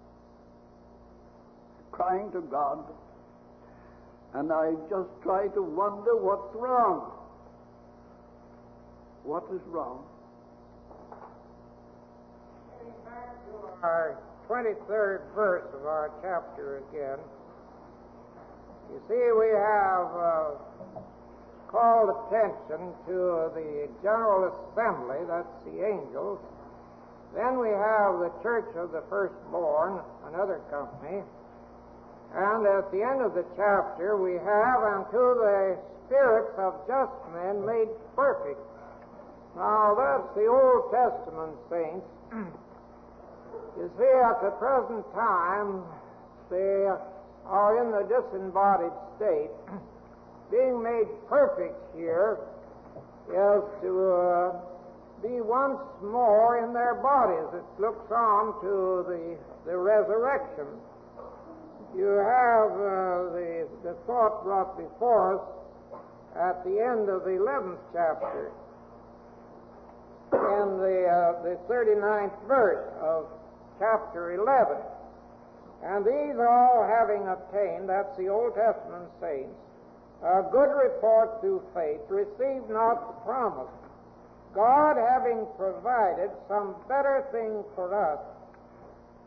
Crying to God. And I just try to wonder what's wrong. What is wrong? Getting back to our 23rd verse of our chapter again, you see, we have called attention to the General Assembly, that's the angels. Then we have the Church of the Firstborn, another company. And at the end of the chapter, we have unto the spirits of just men made perfect. Now, that's the Old Testament saints. You see, at the present time, they are in the disembodied state. Being made perfect here is to be once more in their bodies. It looks on to the resurrection. You have the thought brought before us at the end of the 11th chapter, in the 39th verse of chapter 11. And these all having obtained, that's the Old Testament saints, a good report through faith, received not the promise, God having provided some better thing for us,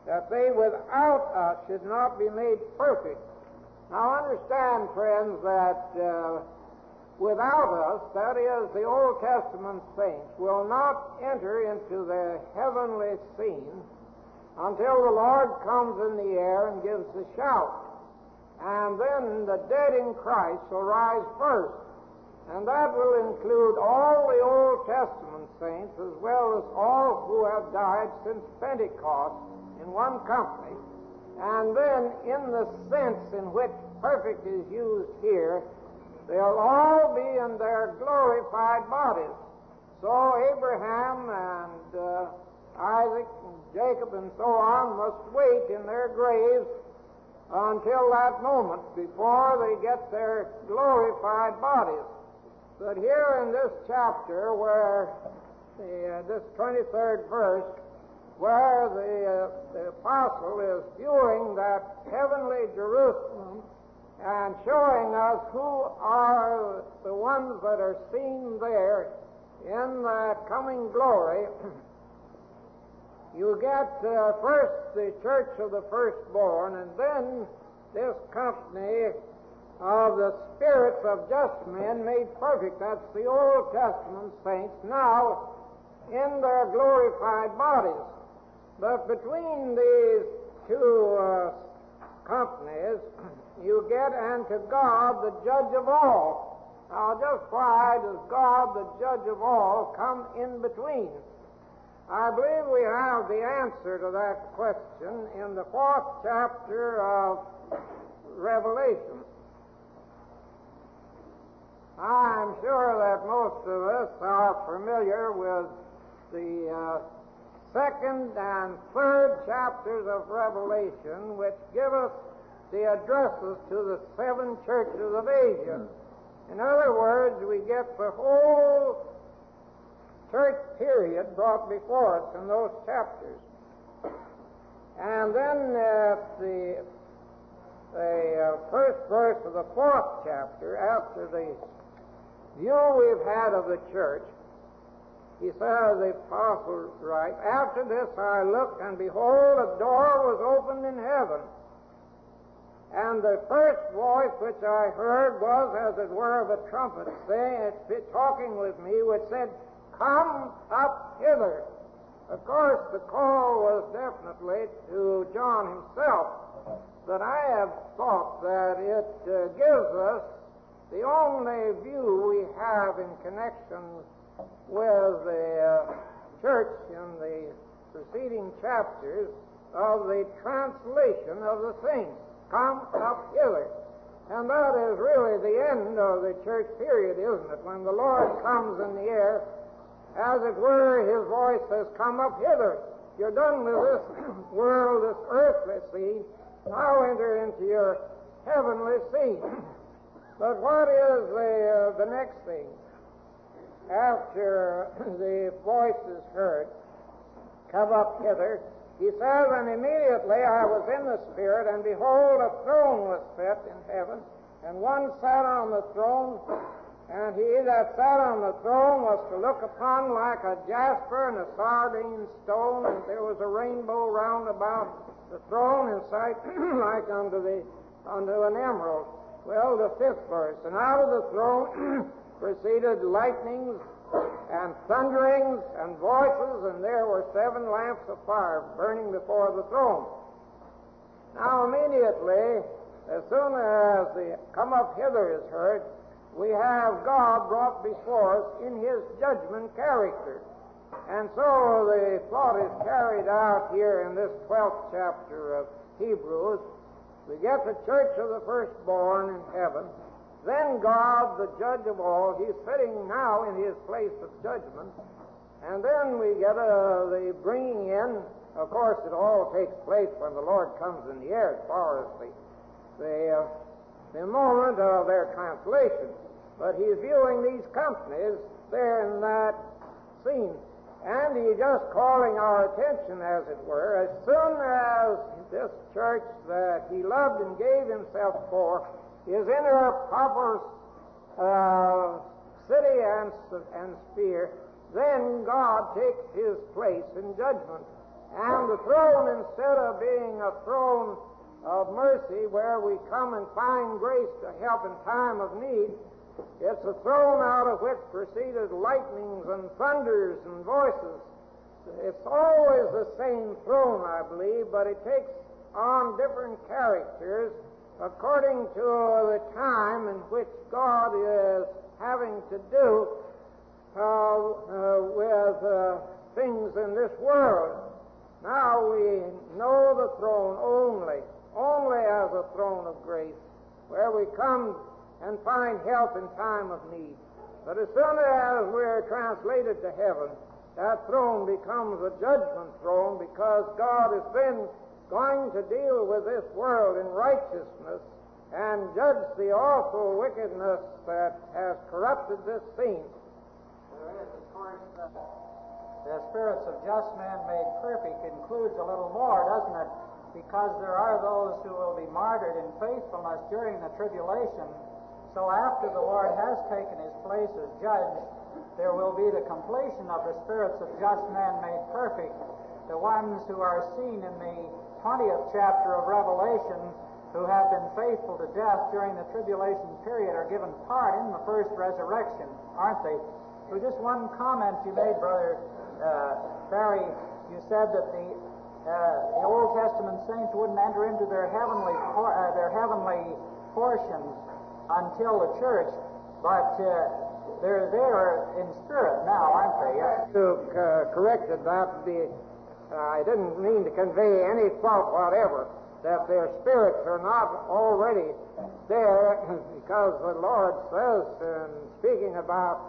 that they without us should not be made perfect. Now understand, friends, that without us, that is, the Old Testament saints, will not enter into the heavenly scene until the Lord comes in the air and gives the shout. And then the dead in Christ will rise first. And that will include all the Old Testament saints as well as all who have died since Pentecost in one company. And then in the sense in which perfect is used here, they'll all be in their glorified bodies. So Abraham and Isaac and Jacob and so on must wait in their graves until that moment before they get their glorified bodies. But here in this chapter, where this 23rd verse, where the apostle is viewing that heavenly Jerusalem and showing us who are the ones that are seen there in that coming glory, you get first the church of the firstborn, and then this company of the spirits of just men made perfect. That's the Old Testament saints now in their glorified bodies. But between these two companies, you get unto God, the judge of all. Now, just why does God, the judge of all, come in between? I believe we have the answer to that question in the 4th chapter of Revelation. I'm sure that most of us are familiar with the 2nd and 3rd chapters of Revelation, which give us the addresses to the 7 churches of Asia. In other words, we get the whole church period brought before us in those chapters. And then at the first verse of the 4th chapter, after the view we've had of the church, he says, the apostle writes, after this I looked, and behold, a door was opened in heaven. And the first voice which I heard was, as it were, of a trumpet, talking with me, which said, come up hither. Of course, the call was definitely to John himself, but I have thought that it gives us the only view we have in connection with the church in the preceding chapters of the translation of the saints. Come up hither. And that is really the end of the church period, isn't it? When the Lord comes in the air, as it were, his voice says, come up hither. You're done with this world, this earthly scene. Now enter into your heavenly scene. But what is the next thing? After the voice is heard, come up hither, he says, and immediately I was in the Spirit, and behold, a throne was set in heaven, and one sat on the throne, and he that sat on the throne was to look upon like a jasper and a sardine stone, and there was a rainbow round about the throne in sight like unto an emerald. Well, the 5th verse, and out of the throne proceeded lightnings and thunderings and voices, and there were 7 lamps of fire burning before the throne. Now immediately, as soon as the come up hither is heard, we have God brought before us in his judgment character. And so the thought is carried out here in this 12th chapter of Hebrews. We get the church of the firstborn in heaven. Then God, the judge of all, he's sitting now in his place of judgment. And then we get the bringing in. Of course, it all takes place when the Lord comes in the air as far as the moment of their translation. But he's viewing these companies there in that scene. And he's just calling our attention, as it were, as soon as this church that he loved and gave himself for is in her proper city and sphere, then God takes his place in judgment. And the throne, instead of being a throne of mercy where we come and find grace to help in time of need, it's a throne out of which proceeded lightnings and thunders and voices. It's always the same throne, I believe, but it takes on different characters according to the time in which God is having to do with things in this world. Now we know the throne only as a throne of grace, where we come and find help in time of need. But as soon as we're translated to heaven, that throne becomes a judgment throne, because God has been going to deal with this world in righteousness and judge the awful wickedness that has corrupted this scene. There is, of course, the spirits of just men made perfect includes a little more, doesn't it? Because there are those who will be martyred in faithfulness during the tribulation. So after the Lord has taken his place as judge, there will be the completion of the spirits of just men made perfect, the ones who are seen in the 20th chapter of Revelation, who have been faithful to death during the tribulation period, are given part in the first resurrection, aren't they? So just one comment you made, Brother Barry. You said that the Old Testament saints wouldn't enter into their heavenly portions until the church, but they're there in spirit now, aren't they? Yes. To correct it, I didn't mean to convey any thought whatever that their spirits are not already there, because the Lord says, in speaking about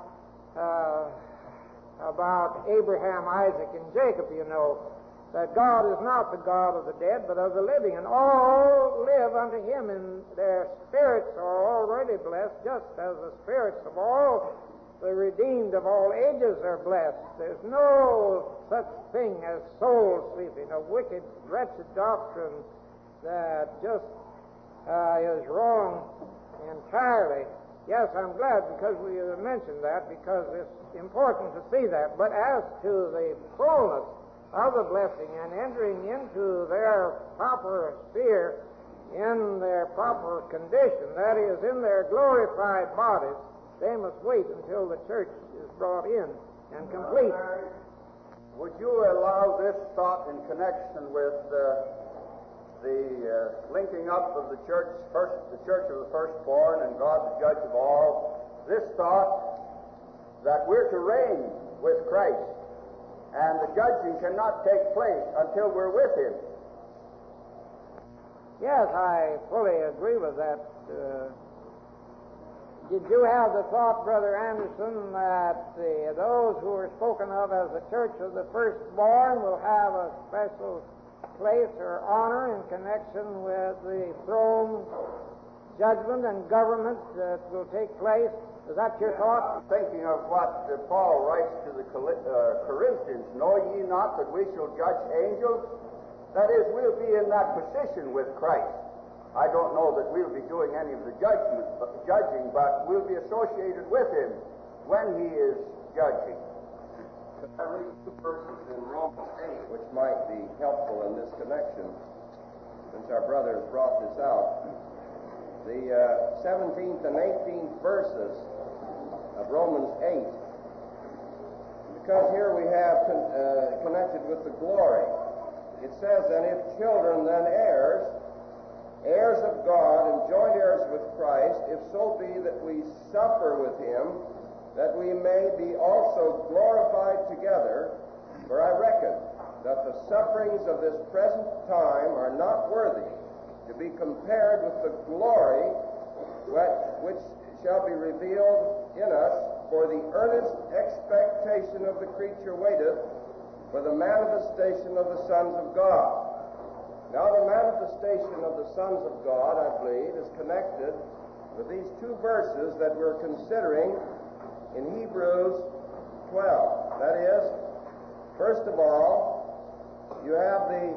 Abraham, Isaac, and Jacob, you know, that God is not the God of the dead, but of the living, and all live unto him, and their spirits are already blessed, just as the spirits of all the redeemed of all ages are blessed. There's no such thing as soul sleeping, a wicked, wretched doctrine that just is wrong entirely. Yes, I'm glad because we mentioned that, because it's important to see that. But as to the fullness of the blessing and entering into their proper sphere in their proper condition, that is, in their glorified bodies, they must wait until the church is brought in and complete. Would you allow this thought in connection with the linking up of the church of the firstborn and God the judge of all? This thought that we're to reign with Christ, and the judging cannot take place until we're with him. Yes, I fully agree with that. Did you have the thought, Brother Anderson, that those who are spoken of as the church of the firstborn will have a special place or honor in connection with the throne judgment and government that will take place? Is that your thought? I'm thinking of what Paul writes to the Corinthians. Know ye not that we shall judge angels? That is, we'll be in that position with Christ. I don't know that we'll be doing any of the judging, but we'll be associated with him when he is judging. I read two verses in Romans 8, which might be helpful in this connection, since our brother has brought this out. The 17th and 18th verses of Romans 8, because here we have connected with the glory. It says, and if children, then heirs of God, and joint heirs with Christ, if so be that we suffer with him, that we may be also glorified together. For I reckon that the sufferings of this present time are not worthy to be compared with the glory which shall be revealed in us. For the earnest expectation of the creature waiteth for the manifestation of the sons of God. Now, the manifestation of the sons of God, I believe, is connected with these two verses that we're considering in Hebrews 12. That is, first of all, you have the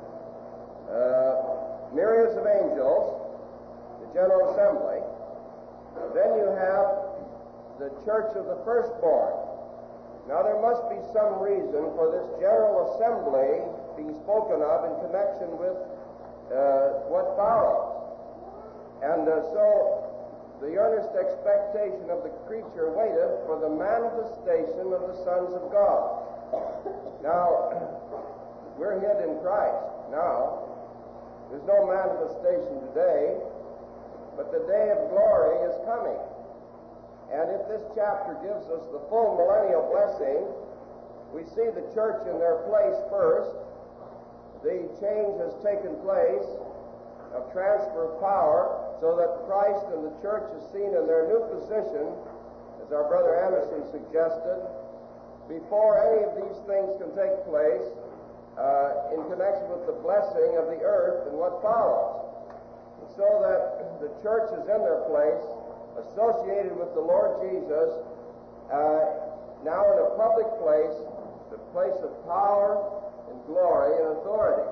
myriads of angels, the general assembly. Then you have the church of the firstborn. Now, there must be some reason for this general assembly be spoken of in connection with what follows. And so the earnest expectation of the creature waiteth for the manifestation of the sons of God. Now, we're hid in Christ now. There's no manifestation today, but the day of glory is coming. And if this chapter gives us the full millennial blessing, we see the church in their place first. The change has taken place of transfer of power so that Christ and the church is seen in their new position, as our brother Anderson suggested, before any of these things can take place in connection with the blessing of the earth and what follows. And so that the church is in their place, associated with the Lord Jesus, now in a public place, the place of power and glory and authority.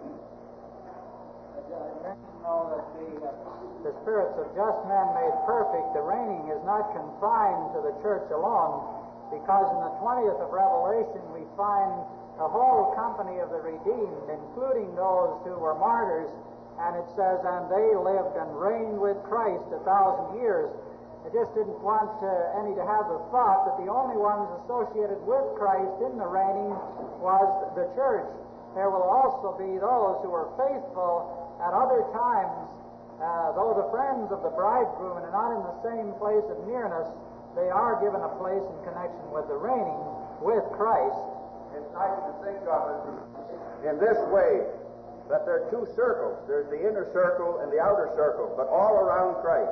The spirits of just men made perfect, the reigning is not confined to the church alone, because in the 20th of Revelation we find the whole company of the redeemed, including those who were martyrs, and it says, and they lived and reigned with Christ 1,000 years. I just didn't want any to have the thought that the only ones associated with Christ in the reigning was the church. There will also be those who are faithful at other times, though the friends of the bridegroom are not in the same place of nearness, they are given a place in connection with the reigning with Christ. It's nice to think of it in this way, that there are two circles. There's the inner circle and the outer circle, but all around Christ.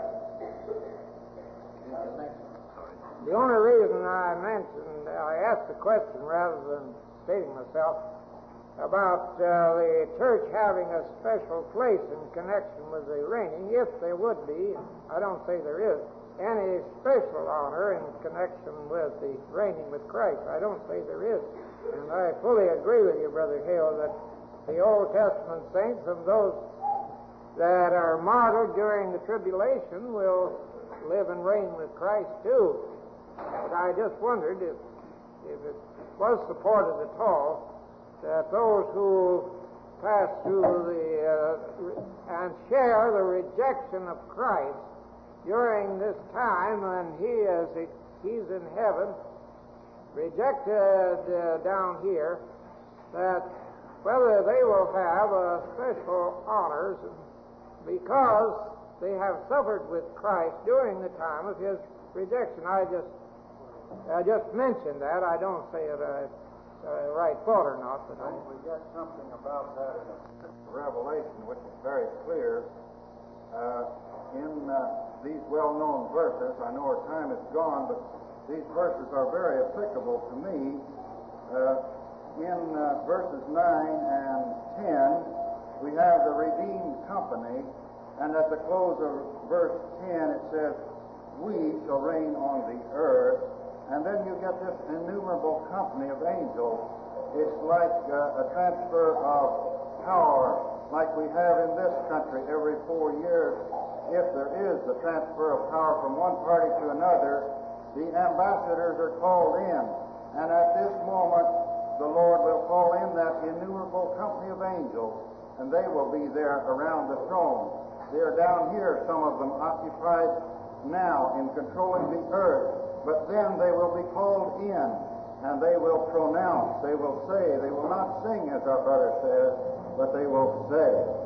The only reason I asked the question rather than stating myself about the church having a special place in connection with the reigning, if there would be, I don't say there is, any special honor in connection with the reigning with Christ. I don't say there is. And I fully agree with you, Brother Hale, that the Old Testament saints and those that are martyred during the tribulation will live and reign with Christ too. But I just wondered if it was supported at all that those who pass through and share the rejection of Christ during this time when he's in heaven, rejected down here, that whether they will have special honors because they have suffered with Christ during the time of his rejection. I just mentioned that. I don't say it right thought or not, but we got something about that in Revelation which is very clear. In these well-known verses, I know our time is gone, but these verses are very applicable to me. In verses 9 and 10, we have the redeemed company, and at the close of verse 10 it says, we shall reign on the earth. And then you get this innumerable company of angels. It's like a transfer of power, like we have in this country every 4 years. If there is the transfer of power from one party to another, the ambassadors are called in. And at this moment, the Lord will call in that innumerable company of angels, and they will be there around the throne. They are down here, some of them occupied now in controlling the earth. But then they will be called in, and they will pronounce, they will say, they will not sing, as our brother says, but they will say.